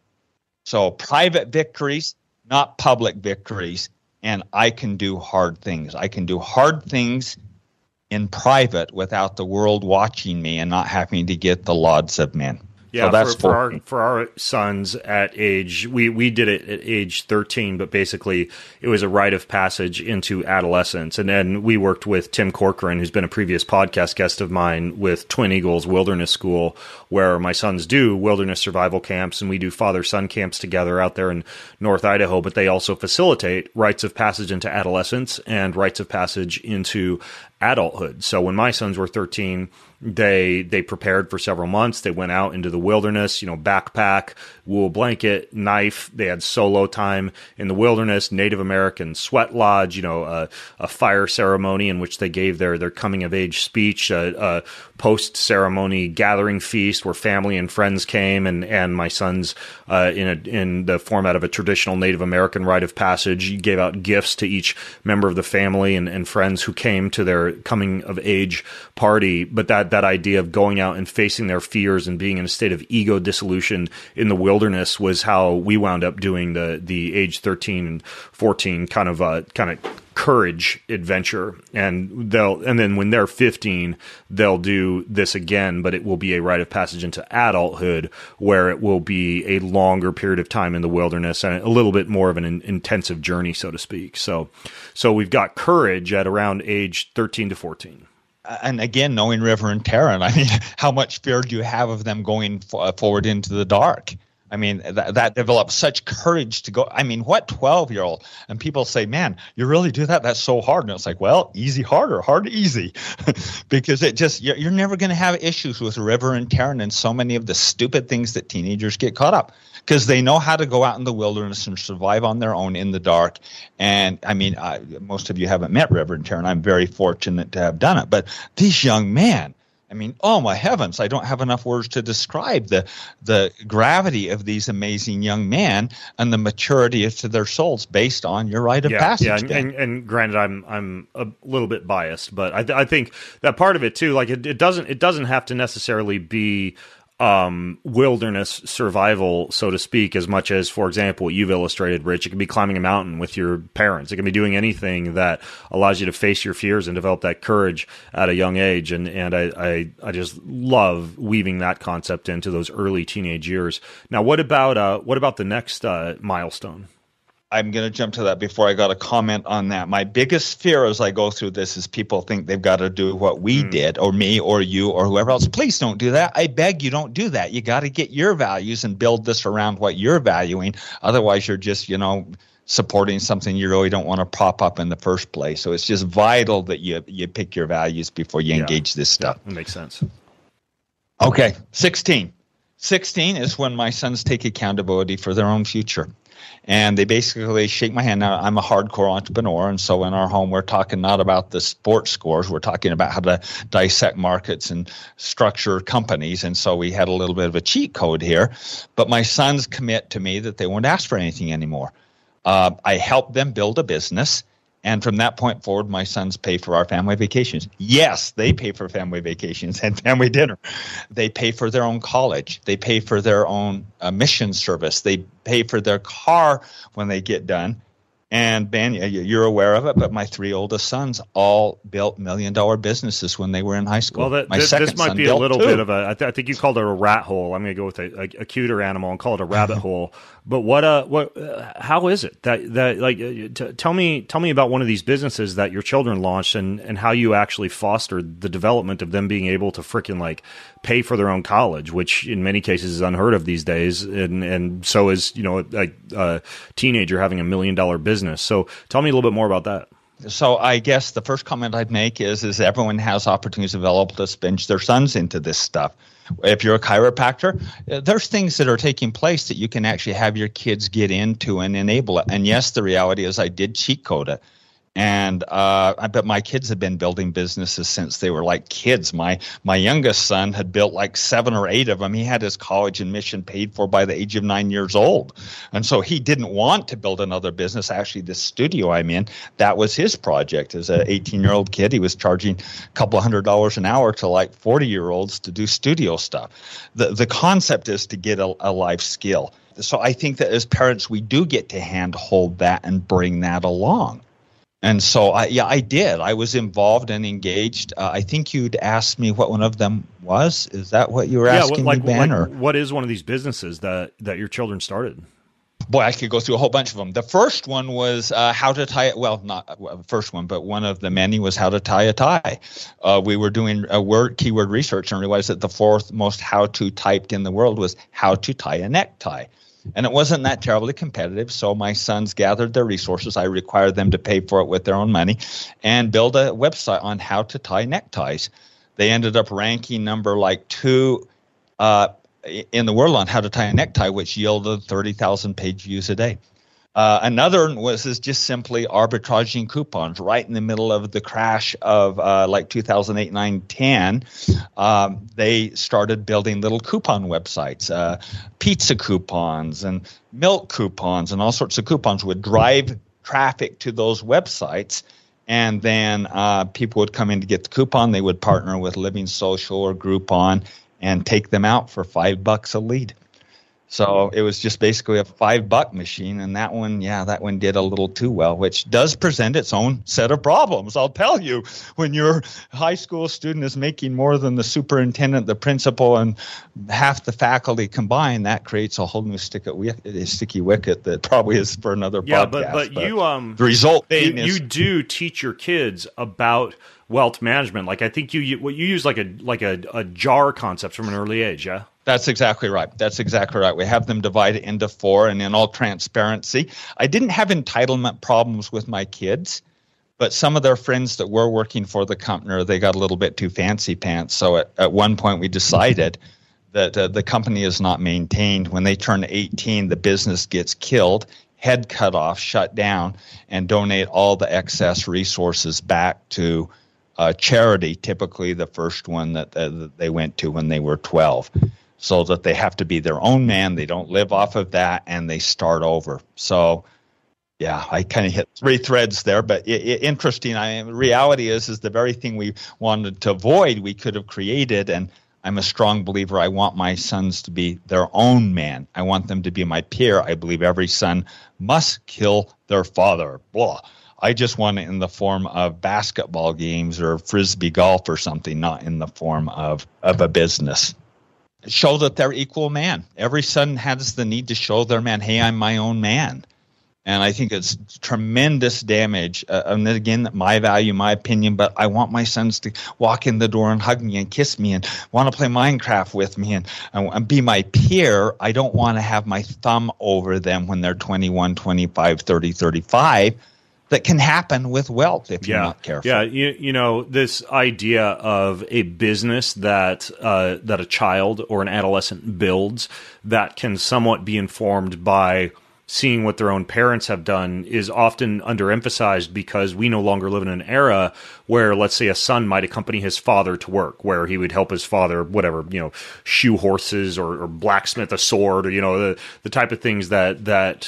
So private victories, not public victories, and I can do hard things. I can do hard things in private without the world watching me and not having to get the lauds of men. Yeah, so that's for our sons at age, we did it at age 13, but basically it was a rite of passage into adolescence. And then we worked with Tim Corcoran, who's been a previous podcast guest of mine, with Twin Eagles Wilderness School, where my sons do wilderness survival camps, and we do father-son camps together out there in North Idaho, but they also facilitate rites of passage into adolescence and rites of passage into adulthood. So when my sons were 13, they prepared for several months. They went out into the wilderness, backpack, wool blanket, knife. They had solo time in the wilderness, Native American sweat lodge, a fire ceremony in which they gave their coming of age speech, a post ceremony gathering feast where family and friends came, and my sons, in the format of a traditional Native American rite of passage, gave out gifts to each member of the family and friends who came to their coming of age party. But that idea of going out and facing their fears and being in a state of ego dissolution in the wilderness was how we wound up doing the age 13 and 14 kind of courage adventure. And then when they're 15, they'll do this again, but it will be a rite of passage into adulthood, where it will be a longer period of time in the wilderness and a little bit more of an intensive journey, so to speak. So we've got courage at around age 13 to 14. And again, knowing Reverend Tarrant, I mean, how much fear do you have of them going forward into the dark? I mean, that develops such courage to go. I mean, what 12-year-old? And people say, man, you really do that? That's so hard. And it's like, well, easy, harder, hard, easy. Because you're never going to have issues with Reverend Tarrant and so many of the stupid things that teenagers get caught up. Because they know how to go out in the wilderness and survive on their own in the dark. And I mean, most of you haven't met Reverend Tarrant. I'm very fortunate to have done it. But these young men, I mean, oh my heavens, I don't have enough words to describe the gravity of these amazing young men and the maturity to their souls based on your rite of passage. Yeah, and granted, I'm a little bit biased, but I think that part of it too, like it doesn't have to necessarily be wilderness survival, so to speak, as much as, for example, what you've illustrated, Rich. It can be climbing a mountain with your parents. It can be doing anything that allows you to face your fears and develop that courage at a young age. And I just love weaving that concept into those early teenage years. Now, what about the next milestone? I'm going to jump to that before I got a comment on that. My biggest fear as I go through this is people think they've got to do what we did, or me, or you, or whoever else. Please don't do that. I beg you, don't do that. You got to get your values and build this around what you're valuing. Otherwise, you're just, supporting something you really don't want to prop up in the first place. So it's just vital that you pick your values before you engage this stuff. That makes sense. Okay, 16. 16 is when my sons take accountability for their own future. And they basically shake my hand. Now, I'm a hardcore entrepreneur, and so in our home, we're talking not about the sports scores. We're talking about how to dissect markets and structure companies. And so we had a little bit of a cheat code here. But my sons commit to me that they won't ask for anything anymore. I help them build a business. And from that point forward, my sons pay for our family vacations. Yes, they pay for family vacations and family dinner. They pay for their own college. They pay for their own mission service. They pay for their car when they get done. And Ben, you're aware of it, but my 3 oldest sons all built $1 million businesses when they were in high school. Well, this might be a little bit of a. I think you called it a rat hole. I'm going to go with a cuter animal and call it a rabbit hole. But how is it that tell me about one of these businesses that your children launched and how you actually fostered the development of them being able to frickin' pay for their own college, which in many cases is unheard of these days, and so is a teenager having $1 million business. So tell me a little bit more about that. So I guess the first comment I'd make is everyone has opportunities available to spin their sons into this stuff. If you're a chiropractor, there's things that are taking place that you can actually have your kids get into and enable it. And yes, the reality is I did cheat code it. And I bet my kids have been building businesses since they were like kids. My youngest son had built 7 or 8 of them. He had his college and mission paid for by the age of 9 years old. And so he didn't want to build another business. Actually, the studio I'm in, that was his project. As an 18-year-old kid, he was charging a couple $100 an hour to 40-year-olds to do studio stuff. The concept is to get a life skill. So I think that as parents, we do get to handhold that and bring that along. And so, I did. I was involved and engaged. I think you'd asked me what one of them was. Is that what you were asking me, Ben? What is one of these businesses that your children started? Boy, I could go through a whole bunch of them. The first one was how to tie it. Well, not the first one, but one of the many was how to tie a tie. We were doing keyword research and realized that the 4th most how-to typed in the world was how to tie a necktie. And it wasn't that terribly competitive, so my sons gathered their resources. I required them to pay for it with their own money and build a website on how to tie neckties. They ended up ranking number 2 in the world on how to tie a necktie, which yielded 30,000 page views a day. Another is just simply arbitraging coupons right in the middle of the crash of 2008, 9, 10. They started building little coupon websites, pizza coupons and milk coupons and all sorts of coupons would drive traffic to those websites. And then people would come in to get the coupon. They would partner with Living Social or Groupon and take them out for $5 a lead. So it was just basically a $5 machine, and that one did a little too well, which does present its own set of problems. I'll tell you, when your high school student is making more than the superintendent, the principal, and half the faculty combined, that creates a whole new sticky wicket that probably is for another podcast. But you the result being you do teach your kids about wealth management. I think you use like a jar concept from an early age, yeah? That's exactly right. We have them divided into 4, and in all transparency, I didn't have entitlement problems with my kids, but some of their friends that were working for the company, they got a little bit too fancy pants. So at one point we decided that the company is not maintained. When they turn 18, the business gets killed, head cut off, shut down, and donate all the excess resources back to charity, typically the first one that they went to when they were 12. So that they have to be their own man, they don't live off of that, and they start over. So, yeah, I kind of hit 3 threads there, but interesting. Reality is the very thing we wanted to avoid, we could have created, and I'm a strong believer. I want my sons to be their own man. I want them to be my peer. I believe every son must kill their father. Blah. I just want it in the form of basketball games or frisbee golf or something, not in the form of a business. Show that they're equal man. Every son has the need to show their man, hey, I'm my own man. And I think it's tremendous damage. And then again, my value, my opinion, but I want my sons to walk in the door and hug me and kiss me and want to play Minecraft with me and be my peer. I don't want to have my thumb over them when they're 21, 25, 30, 35. That can happen with wealth if you're not careful. Yeah, you know, this idea of a business that a child or an adolescent builds that can somewhat be informed by seeing what their own parents have done is often underemphasized because we no longer live in an era where, let's say, a son might accompany his father to work, where he would help his father, whatever, shoe horses or blacksmith a sword, or, the type of things that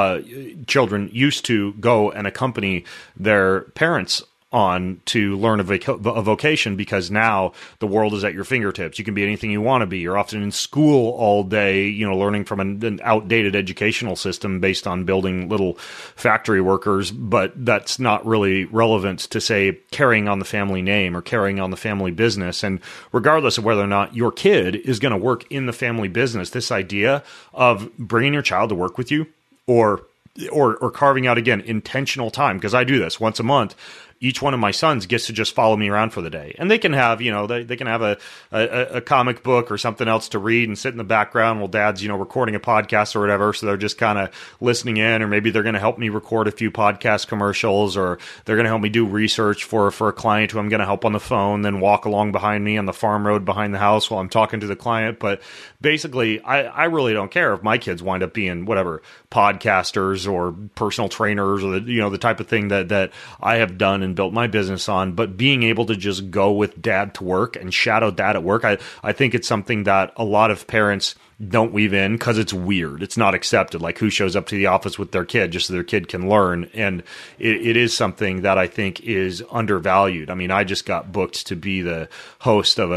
children used to go and accompany their parents on to learn a vocation, because now the world is at your fingertips. You can be anything you want to be. You're often in school all day, learning from an outdated educational system based on building little factory workers, but that's not really relevant to, say, carrying on the family name or carrying on the family business. And regardless of whether or not your kid is going to work in the family business, this idea of bringing your child to work with you or carving out, again, intentional time, because I do this once a month. Each one of my sons gets to just follow me around for the day, and they can have, they can have a comic book or something else to read and sit in the background while Dad's, recording a podcast or whatever. So they're just kind of listening in, or maybe they're going to help me record a few podcast commercials, or they're going to help me do research for a client who I'm going to help on the phone, then walk along behind me on the farm road behind the house while I'm talking to the client. But basically, I really don't care if my kids wind up being whatever podcasters or personal trainers or the type of thing that I have done and built my business on. But being able to just go with Dad to work and shadow Dad at work, I think it's something that a lot of parents don't weave in because it's weird. It's not accepted. Like, who shows up to the office with their kid just so their kid can learn? And it is something that I think is undervalued. I mean, I just got booked to be the host of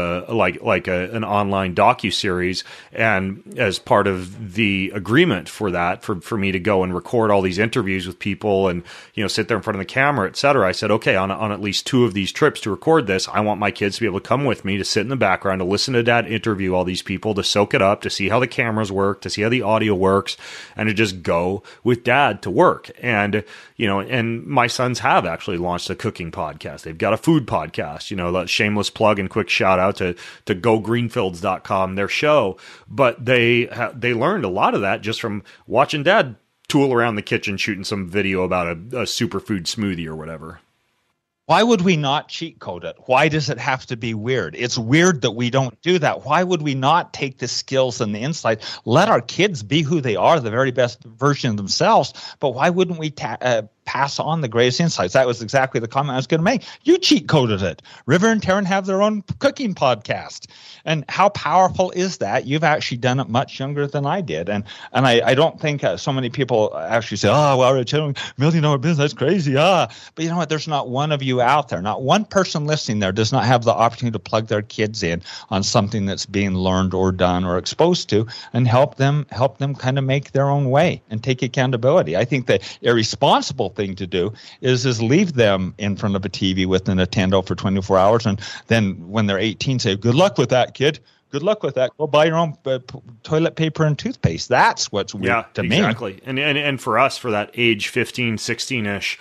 an online docuseries, and as part of the agreement for that, for me to go and record all these interviews with people and sit there in front of the camera, etc., I said, okay, on at least 2 of these trips to record this, I want my kids to be able to come with me, to sit in the background, to listen to Dad interview all these people, to soak it up, to see how the cameras work, to see how the audio works, and to just go with Dad to work. And, and my sons have actually launched a cooking podcast. They've got a food podcast, shameless plug and quick shout out to GoGreenfields.com, their show. But they learned a lot of that just from watching Dad tool around the kitchen, shooting some video about a superfood smoothie or whatever. Why would we not cheat code it? Why does it have to be weird? It's weird that we don't do that. Why would we not take the skills and the insight, let our kids be who they are, the very best version of themselves, but why wouldn't we pass on the greatest insights? That was exactly the comment I was going to make. You cheat coded it. River and Taryn have their own cooking podcast. And how powerful is that? You've actually done it much younger than I did. And I don't think so many people actually say, oh, well, Rich, $1 million business, that's crazy. But you know what? There's not one of you out there, not one person listening there does not have the opportunity to plug their kids in on something that's being learned or done or exposed to, and help them kind of make their own way and take accountability. I think the irresponsible thing to do is leave them in front of a TV with a Nintendo for 24 hours, and then when they're 18 say, good luck with that, kid. Good luck with that. Go buy your own toilet paper and toothpaste. That's what's weird to me. Exactly. And for us, for that age 15, 16-ish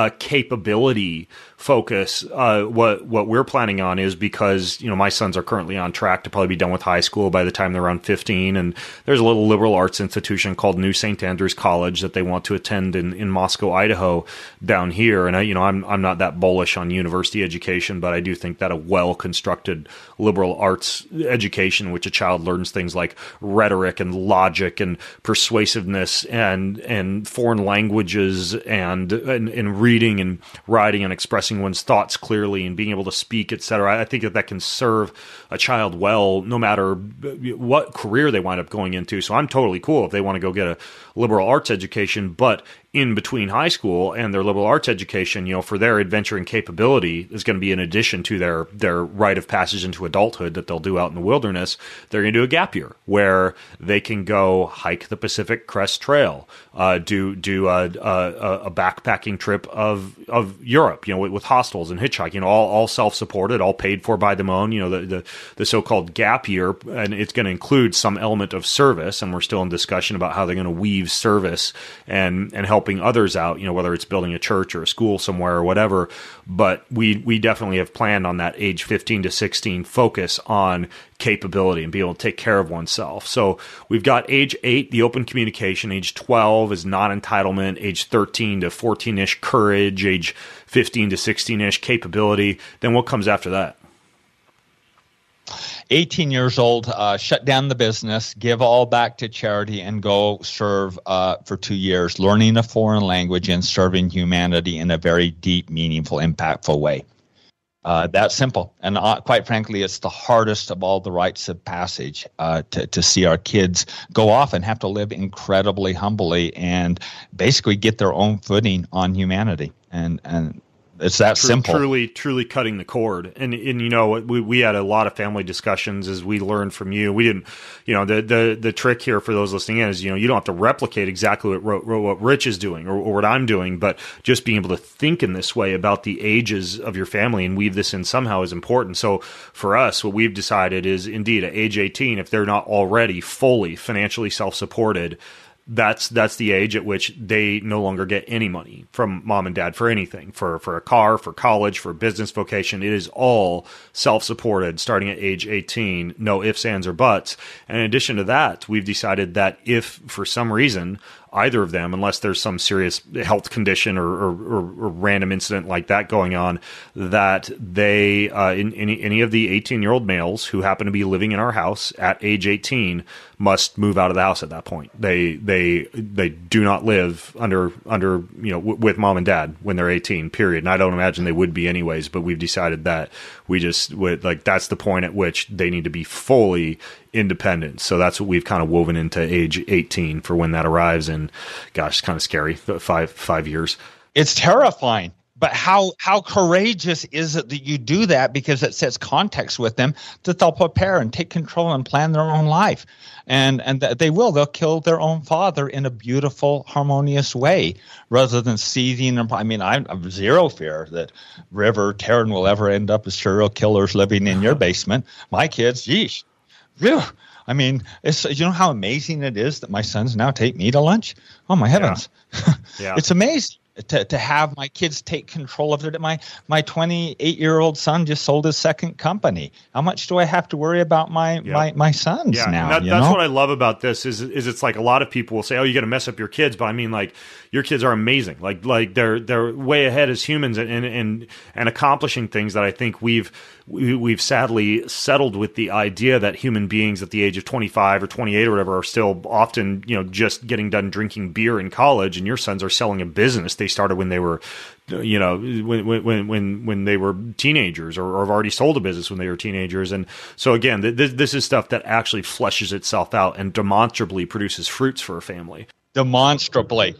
capability focus, what we're planning on is, because my sons are currently on track to probably be done with high school by the time they're around 15, and there's a little liberal arts institution called New St. Andrews College that they want to attend in Moscow, Idaho, down here. And I'm not that bullish on university education, but I do think that a well-constructed liberal arts education, in which a child learns things like rhetoric and logic and persuasiveness and foreign languages and reading and writing and expressing one's thoughts clearly and being able to speak, etc. I think that can serve a child well, no matter what career they wind up going into. So I'm totally cool if they want to go get a liberal arts education, but in between high school and their liberal arts education, for their adventuring capability is going to be in addition to their rite of passage into adulthood that they'll do out in the wilderness. They're going to do a gap year where they can go hike the Pacific Crest Trail, do a backpacking trip of Europe, with hostels and hitchhiking, all self-supported, all paid for by them own, the so-called gap year, and it's going to include some element of service, and we're still in discussion about how they're going to weave service and helping others out, whether it's building a church or a school somewhere or whatever. But we definitely have planned on that age 15 to 16 focus on capability and be able to take care of oneself. So we've got age 8, the open communication, age 12 is non-entitlement, age 13 to 14-ish courage, age 15 to 16-ish capability. Then what comes after that? 18 years old, shut down the business, give all back to charity, and go serve for 2 years, learning a foreign language and serving humanity in a very deep, meaningful, impactful way. That's simple. And quite frankly, it's the hardest of all the rites of passage to see our kids go off and have to live incredibly humbly and basically get their own footing on humanity. And it's that simple. Truly cutting the cord. And we had a lot of family discussions as we learned from you. We didn't, the trick here for those listening in is, you don't have to replicate exactly what Rich is doing or what I'm doing, but just being able to think in this way about the ages of your family and weave this in somehow is important. So for us, what we've decided is indeed at age 18, if they're not already fully financially self-supported, that's the age at which they no longer get any money from mom and dad for anything, for a car, for college, for business vocation. It is all self-supported starting at age 18, no ifs, ands, or buts. And in addition to that, we've decided that if for some reason either of them, unless there's some serious health condition or random incident like that going on, that they, any of the 18-year-old males who happen to be living in our house at age 18 must move out of the house at that point. They do not live under with mom and dad when they're 18, period. And I don't imagine they would be anyways, but we've decided that we just would, that's the point at which they need to be fully independent. So that's what we've kind of woven into age 18 for when that arrives. And gosh, it's kind of scary. 5 years. It's terrifying. But how courageous is it that you do that, because it sets context with them that they'll prepare and take control and plan their own life. And they'll kill their own father in a beautiful, harmonious way rather than seething. I mean, I have zero fear that River, Taryn will ever end up as serial killers living in your basement. My kids, geez. Phew. I mean, you know how amazing it is that my sons now take me to lunch? Oh, my heavens. Yeah. It's amazing to have my kids take control of it. My 28-year-old son just sold his second company. How much do I have to worry about my sons now? That's what I love about this is it's like a lot of people will say, oh, you got to mess up your kids. But I mean, like, your kids are amazing. Like they're way ahead as humans and accomplishing things that I think we've sadly settled with the idea that human beings at the age of 25 or 28 or whatever are still often, just getting done drinking beer in college, and your sons are selling a business they started when they were, when they were teenagers or have already sold a business when they were teenagers. And so again, this is stuff that actually fleshes itself out and demonstrably produces fruits for a family. Demonstrably.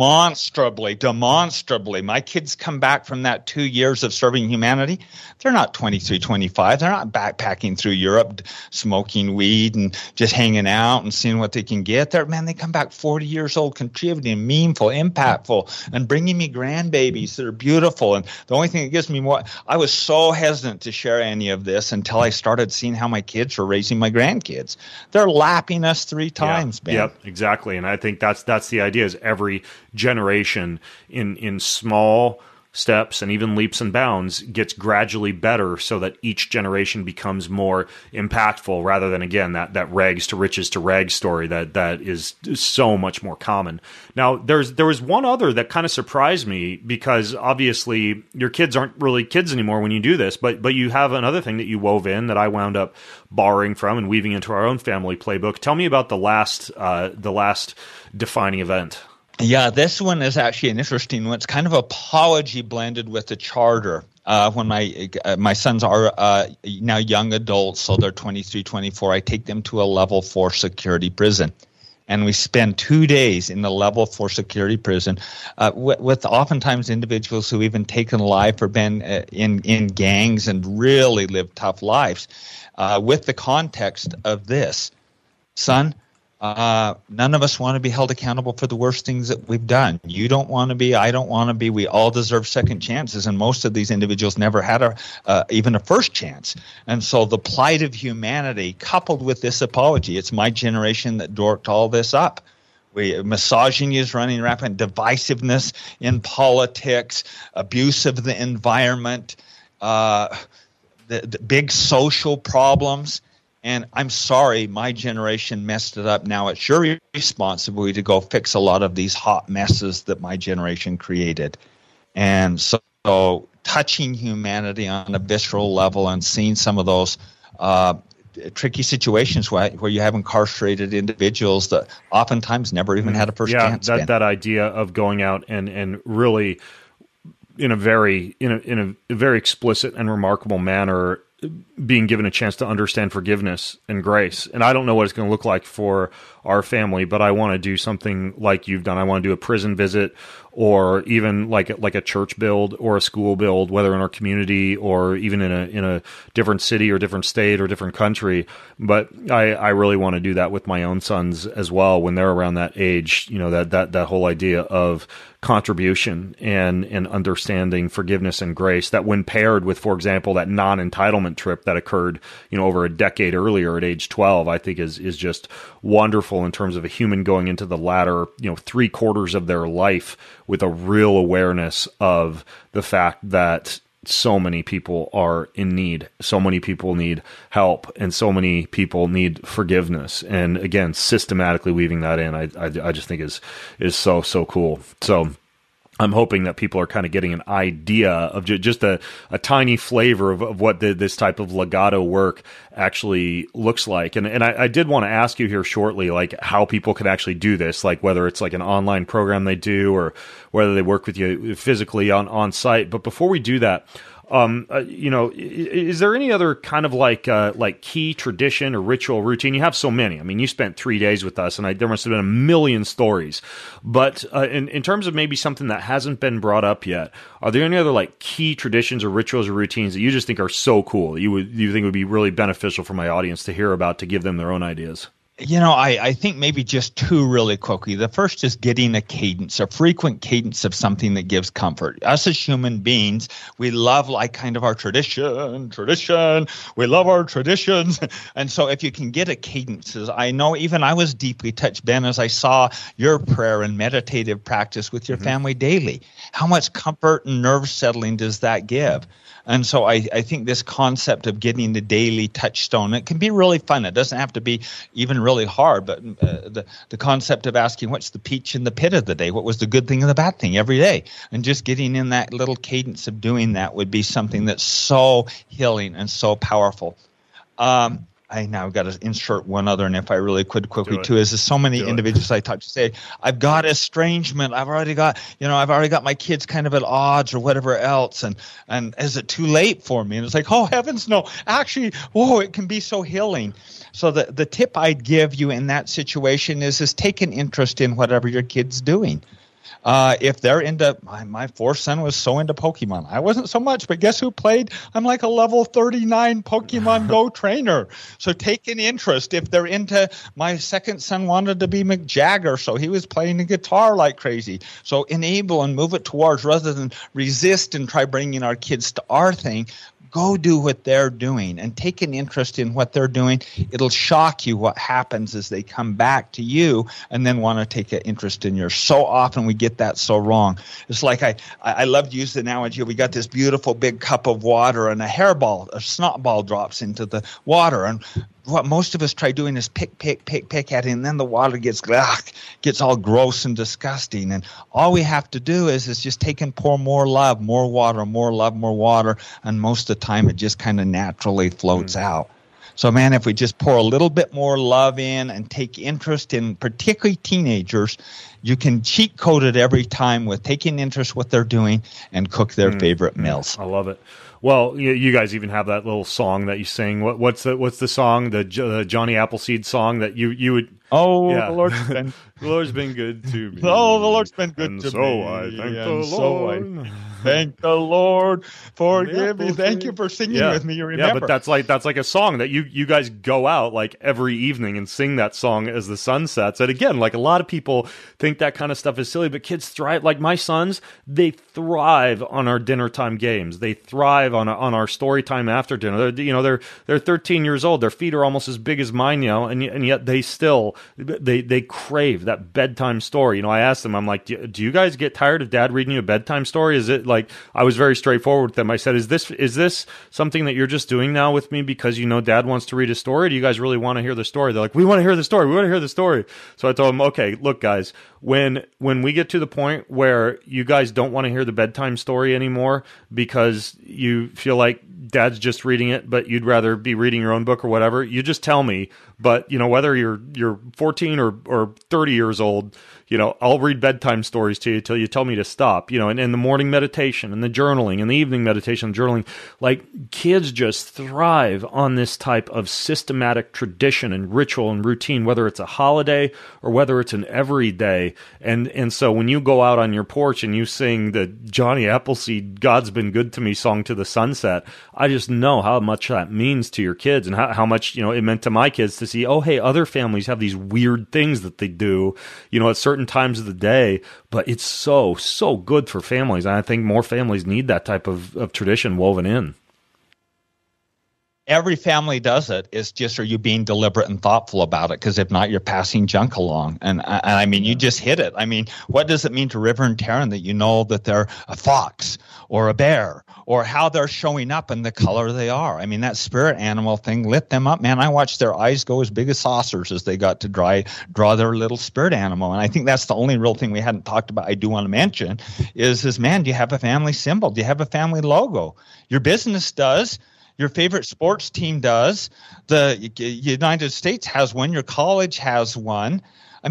My kids come back from that 2 years of serving humanity. They're not 23, 25. They're not backpacking through Europe, smoking weed and just hanging out and seeing what they can get. They come back 40 years old, contributing, meaningful, impactful, and bringing me grandbabies that are beautiful. And the only thing that gives me more, I was so hesitant to share any of this until I started seeing how my kids are raising my grandkids. They're lapping us 3 times, Ben. Yep, exactly. And I think that's the idea, is every generation in small steps and even leaps and bounds gets gradually better, so that each generation becomes more impactful, rather than, again, that rags to riches to rags story that is so much more common. Now, there was one other that kind of surprised me, because obviously your kids aren't really kids anymore when you do this, but you have another thing that you wove in that I wound up borrowing from and weaving into our own family playbook. Tell me about the last defining event. Yeah, this one is actually an interesting one. It's kind of apology blended with the charter. When my sons are now young adults, so they're 23, 24, I take them to a level 4 security prison. And we spend 2 days in the level 4 security prison with oftentimes individuals who even taken life or been in gangs and really lived tough lives, with the context of this. Son, None of us want to be held accountable for the worst things that we've done. You don't want to be. I don't want to be. We all deserve second chances, and most of these individuals never had even a first chance. And so the plight of humanity, coupled with this apology, it's my generation that dorked all this up. Misogyny is running rampant, divisiveness in politics, abuse of the environment, the big social problems. And I'm sorry, my generation messed it up. Now it's your responsibility to go fix a lot of these hot messes that my generation created. And so touching humanity on a visceral level and seeing some of those tricky situations where you have incarcerated individuals that oftentimes never even had a first chance. Yeah, that idea of going out and really in a very explicit and remarkable manner being given a chance to understand forgiveness and grace. And I don't know what it's going to look like for our family, but I want to do something like you've done. I want to do a prison visit, or even like a church build or a school build, whether in our community or even in a different city or different state or different country. But I really want to do that with my own sons as well when they're around that age. You know, that whole idea of contribution and understanding forgiveness and grace, that when paired with, for example, that non-entitlement trip that occurred, over a decade earlier at age 12, I think is just wonderful in terms of a human going into the latter, 3/4 of their life with a real awareness of the fact that so many people are in need, so many people need help, and so many people need forgiveness. And again, systematically weaving that in, I just think is so cool. So I'm hoping that people are kind of getting an idea of just a tiny flavor of what this type of legato work actually looks like. And I did want to ask you here shortly, like how people can actually do this, like whether it's like an online program they do or whether they work with you physically on site. But before we do that, is there any other kind of like key tradition or ritual routine? You have so many. I mean, you spent 3 days with us, and there must have been a million stories. But in terms of maybe something that hasn't been brought up yet, are there any other like key traditions or rituals or routines that you just think are so cool you think would be really beneficial for my audience to hear about, to give them their own ideas? I think maybe just two really quickly. The first is getting a cadence, a frequent cadence of something that gives comfort. Us as human beings, we love like kind of our tradition. We love our traditions. And so if you can get a cadence, I know even I was deeply touched, Ben, as I saw your prayer and meditative practice with your family daily. How much comfort and nerve settling does that give? And so I think this concept of getting the daily touchstone, it can be really fun. It doesn't have to be even really hard, but the concept of asking what's the peach in the pit of the day, what was the good thing and the bad thing every day, and just getting in that little cadence of doing that would be something that's so healing and so powerful. I now got to insert one other, and if I really could quickly too, is there's so many individuals I talk to say, I've got estrangement, I've already got my kids kind of at odds or whatever else, and is it too late for me? And it's like, oh heavens no, actually, it can be so healing. So the tip I'd give you in that situation is take an interest in whatever your kid's doing. If they're into, my fourth son was so into Pokemon. I wasn't so much, but guess who played? I'm like a level 39 Pokemon Go trainer. So take an interest. If they're into, my second son wanted to be Mick Jagger, so he was playing the guitar like crazy. So enable and move it towards, rather than resist and try bringing our kids to our thing. Go do what they're doing and take an interest in what they're doing. It'll shock you what happens as they come back to you and then want to take an interest in yours. So often we get that so wrong. It's like I love to use the analogy. We got this beautiful big cup of water and a snot ball drops into the water, and what most of us try doing is pick at it, and then the water gets all gross and disgusting. And all we have to do is just take and pour more love, more water, more love, more water, and most of the time it just kind of naturally floats out. So, man, if we just pour a little bit more love in and take interest in particularly teenagers, you can cheat code it every time with taking interest in what they're doing and cook their favorite meals. I love it. Well, you guys even have that little song that you sing. What's the song? The Johnny Appleseed song that you would. Oh, yeah. The Lord's been good to me. Oh, the Lord's been good to me. me. And so I thank the Lord. Thank the Lord. Forgive me. Thank you for singing with me. You remember. Yeah, but that's like a song that you guys go out like every evening and sing that song as the sun sets. And again, like a lot of people think that kind of stuff is silly, but kids thrive. Like my sons, they thrive on our dinner time games. They thrive on our story time after dinner. They're 13 years old. Their feet are almost as big as mine, and yet they still they crave that bedtime story. I asked them, I'm like, do you guys get tired of Dad reading you a bedtime story? Is it like, I was very straightforward with them. I said, is this something that you're just doing now with me because Dad wants to read a story? Do you guys really want to hear the story? They're like, we want to hear the story. We want to hear the story. So I told them, okay, look, guys, when we get to the point where you guys don't want to hear the bedtime story anymore because you feel like Dad's just reading it, but you'd rather be reading your own book or whatever, you just tell me. But, whether you're 14 or 30 years old, I'll read bedtime stories to you till you tell me to stop, and the morning meditation and the journaling and the evening meditation and journaling. Like, kids just thrive on this type of systematic tradition and ritual and routine, whether it's a holiday or whether it's an everyday. And so when you go out on your porch and you sing the Johnny Appleseed God's Been Good to Me song to the sunset, I just know how much that means to your kids and how much, it meant to my kids to see, oh, hey, other families have these weird things that they do, at certain times of the day, but it's so good for families. And I think more families need that type of tradition woven in. Every family does it. It's just, are you being deliberate and thoughtful about it? Because if not, you're passing junk along. And I mean, you just hit it. I mean, what does it mean to River and Taryn that you know that they're a fox or a bear, or how they're showing up and the color they are? I mean, that spirit animal thing lit them up, man. I watched their eyes go as big as saucers as they got to draw their little spirit animal. And I think that's the only real thing we hadn't talked about I do want to mention is, man, do you have a family symbol? Do you have a family logo? Your business does. Your favorite sports team does. The United States has one. Your college has one. I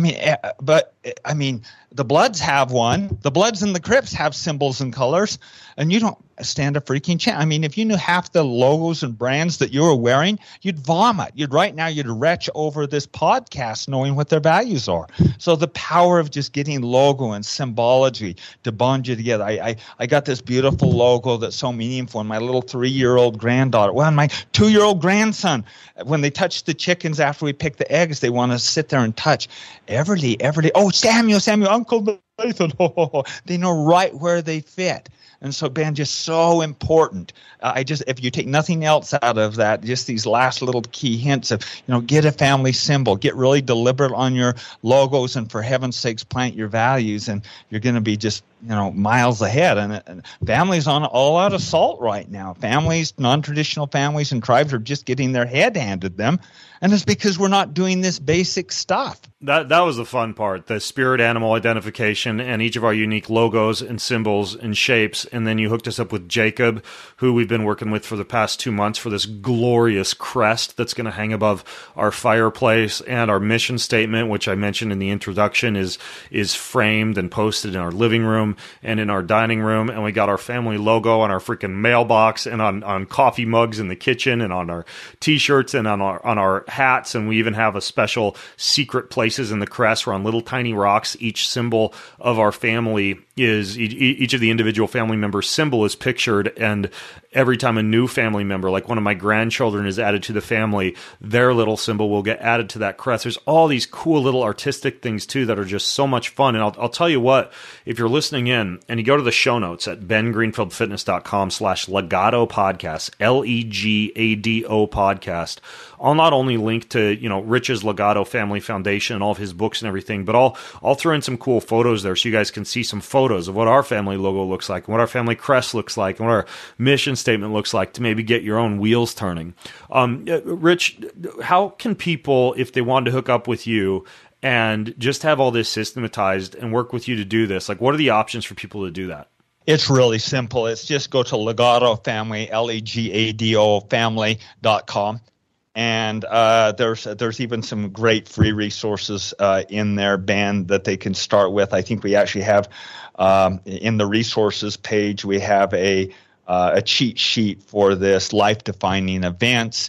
mean, the Bloods have one. The Bloods and the Crips have symbols and colors, and you don't stand a freaking chance. I mean, if you knew half the logos and brands that you were wearing, you'd vomit. You'd retch over this podcast knowing what their values are. So the power of just getting logo and symbology to bond you together. I got this beautiful logo that's so meaningful. And my little 3-year-old granddaughter, and my 2-year-old grandson, when they touch the chickens after we pick the eggs, they want to sit there and touch. Everly. Oh, Samuel, Uncle Nathan. They know right where they fit. And so, Ben, just so important. If you take nothing else out of that, just these last little key hints of, get a family symbol, get really deliberate on your logos, and for heaven's sakes, plant your values, and you're going to be just, miles ahead. And families on all out assault right now. Families, non-traditional families and tribes are just getting their head handed them. And it's because we're not doing this basic stuff. That was the fun part, the spirit animal identification and each of our unique logos and symbols and shapes. And then you hooked us up with Jacob, who we've been working with for the past 2 months for this glorious crest that's going to hang above our fireplace. And our mission statement, which I mentioned in the introduction, is framed and posted in our living room and in our dining room. And we got our family logo on our freaking mailbox and on coffee mugs in the kitchen and on our T-shirts and on our hats. And we even have a special secret places in the crest where on little tiny rocks, each symbol of our family is, each of the individual family members' symbol is pictured. And every time a new family member, like one of my grandchildren, is added to the family, their little symbol will get added to that crest. There's all these cool little artistic things too that are just so much fun. And I'll tell you what, if you're listening in and you go to the show notes at bengreenfieldfitness.com/legato podcast, LEGADO podcast, I'll not only link to, Rich's Legato Family Foundation and all of his books and everything, but I'll throw in some cool photos there so you guys can see some photos of what our family logo looks like and what our family crest looks like and what our mission statement looks like to maybe get your own wheels turning. Rich, how can people, if they wanted to hook up with you and just have all this systematized and work with you to do this, like what are the options for people to do that? It's really simple. It's just go to Legato Family, LEGADO family.com. And there's even some great free resources in there, Ben, that they can start with. I think we actually have in the resources page, we have a cheat sheet for this life-defining events.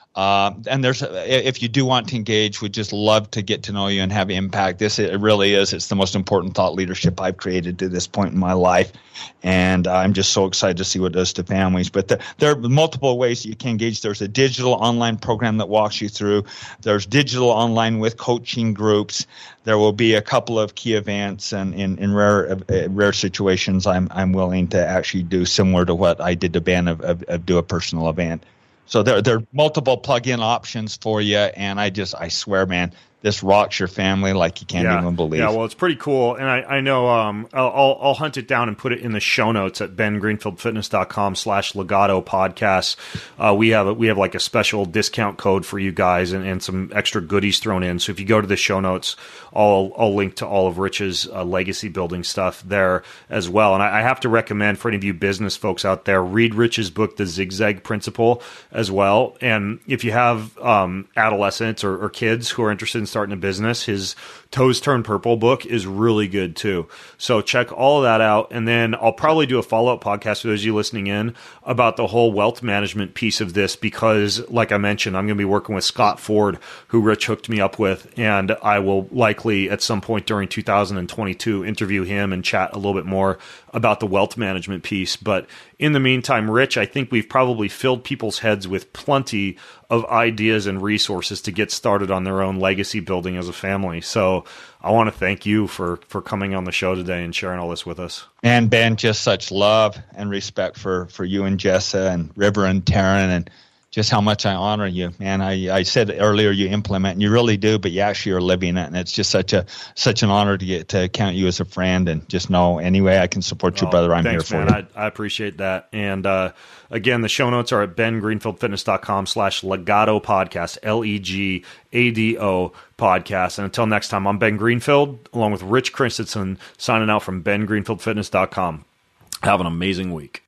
And if you do want to engage, we'd just love to get to know you and have impact. It really is. It's the most important thought leadership I've created to this point in my life. And I'm just so excited to see what it does to families. But there are multiple ways that you can engage. There's a digital online program that walks you through. There's digital online with coaching groups. There will be a couple of key events, and in rare situations, I'm willing to actually do similar to what I did to Ben of do a personal event. So there are multiple plug-in options for you, and I swear, man, this rocks your family like you can't even believe. Yeah, well, it's pretty cool, and I know I'll hunt it down and put it in the show notes at bengreenfieldfitness.com/Legato podcast. We have like a special discount code for you guys and some extra goodies thrown in. So if you go to the show notes, I'll link to all of Rich's legacy building stuff there as well. And I have to recommend for any of you business folks out there, read Rich's book, The Zigzag Principle, as well. And if you have adolescents or kids who are interested in starting a business, his Toes Turn Purple book is really good too. So check all of that out. And then I'll probably do a follow-up podcast for those of you listening in about the whole wealth management piece of this, because like I mentioned, I'm going to be working with Scott Ford, who Rich hooked me up with, and I will likely at some point during 2022 interview him and chat a little bit more about the wealth management piece. But in the meantime, Rich, I think we've probably filled people's heads with plenty of ideas and resources to get started on their own legacy building as a family. So I want to thank you for coming on the show today and sharing all this with us. And Ben, just such love and respect for you and Jessa and River and Taryn, and just how much I honor you, man. I said earlier you implement, and you really do, but you actually are living it, and it's just such an honor to get to count you as a friend, and just know any way I can support you, brother, I'm thanks, here for man. you. I appreciate that. And again, the show notes are at bengreenfieldfitness.com/Legato podcast, LEGADO podcast. And until next time, I'm Ben Greenfield, along with Rich Christensen, signing out from bengreenfieldfitness.com. Have an amazing week.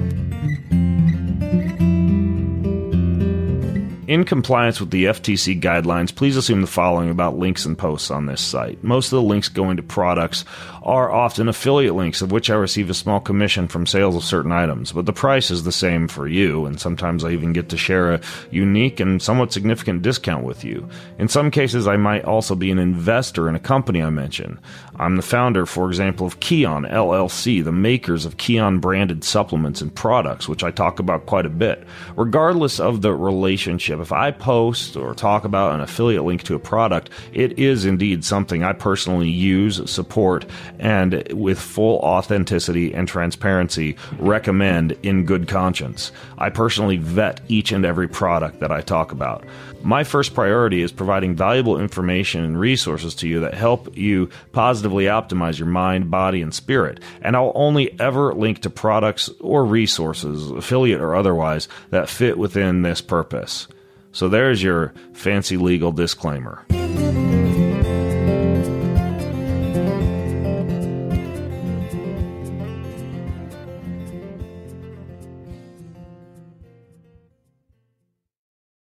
In compliance with the FTC guidelines, please assume the following about links and posts on this site. Most of the links going to products are often affiliate links, of which I receive a small commission from sales of certain items, but the price is the same for you, and sometimes I even get to share a unique and somewhat significant discount with you. In some cases, I might also be an investor in a company I mention. I'm the founder, for example, of Keon LLC, the makers of Keon-branded supplements and products, which I talk about quite a bit. Regardless of the relationship, if I post or talk about an affiliate link to a product, it is indeed something I personally use, support, and with full authenticity and transparency recommend in good conscience. I personally vet each and every product that I talk about. My first priority is providing valuable information and resources to you that help you positively optimize your mind, body, and spirit. And I'll only ever link to products or resources, affiliate or otherwise, that fit within this purpose. So there's your fancy legal disclaimer.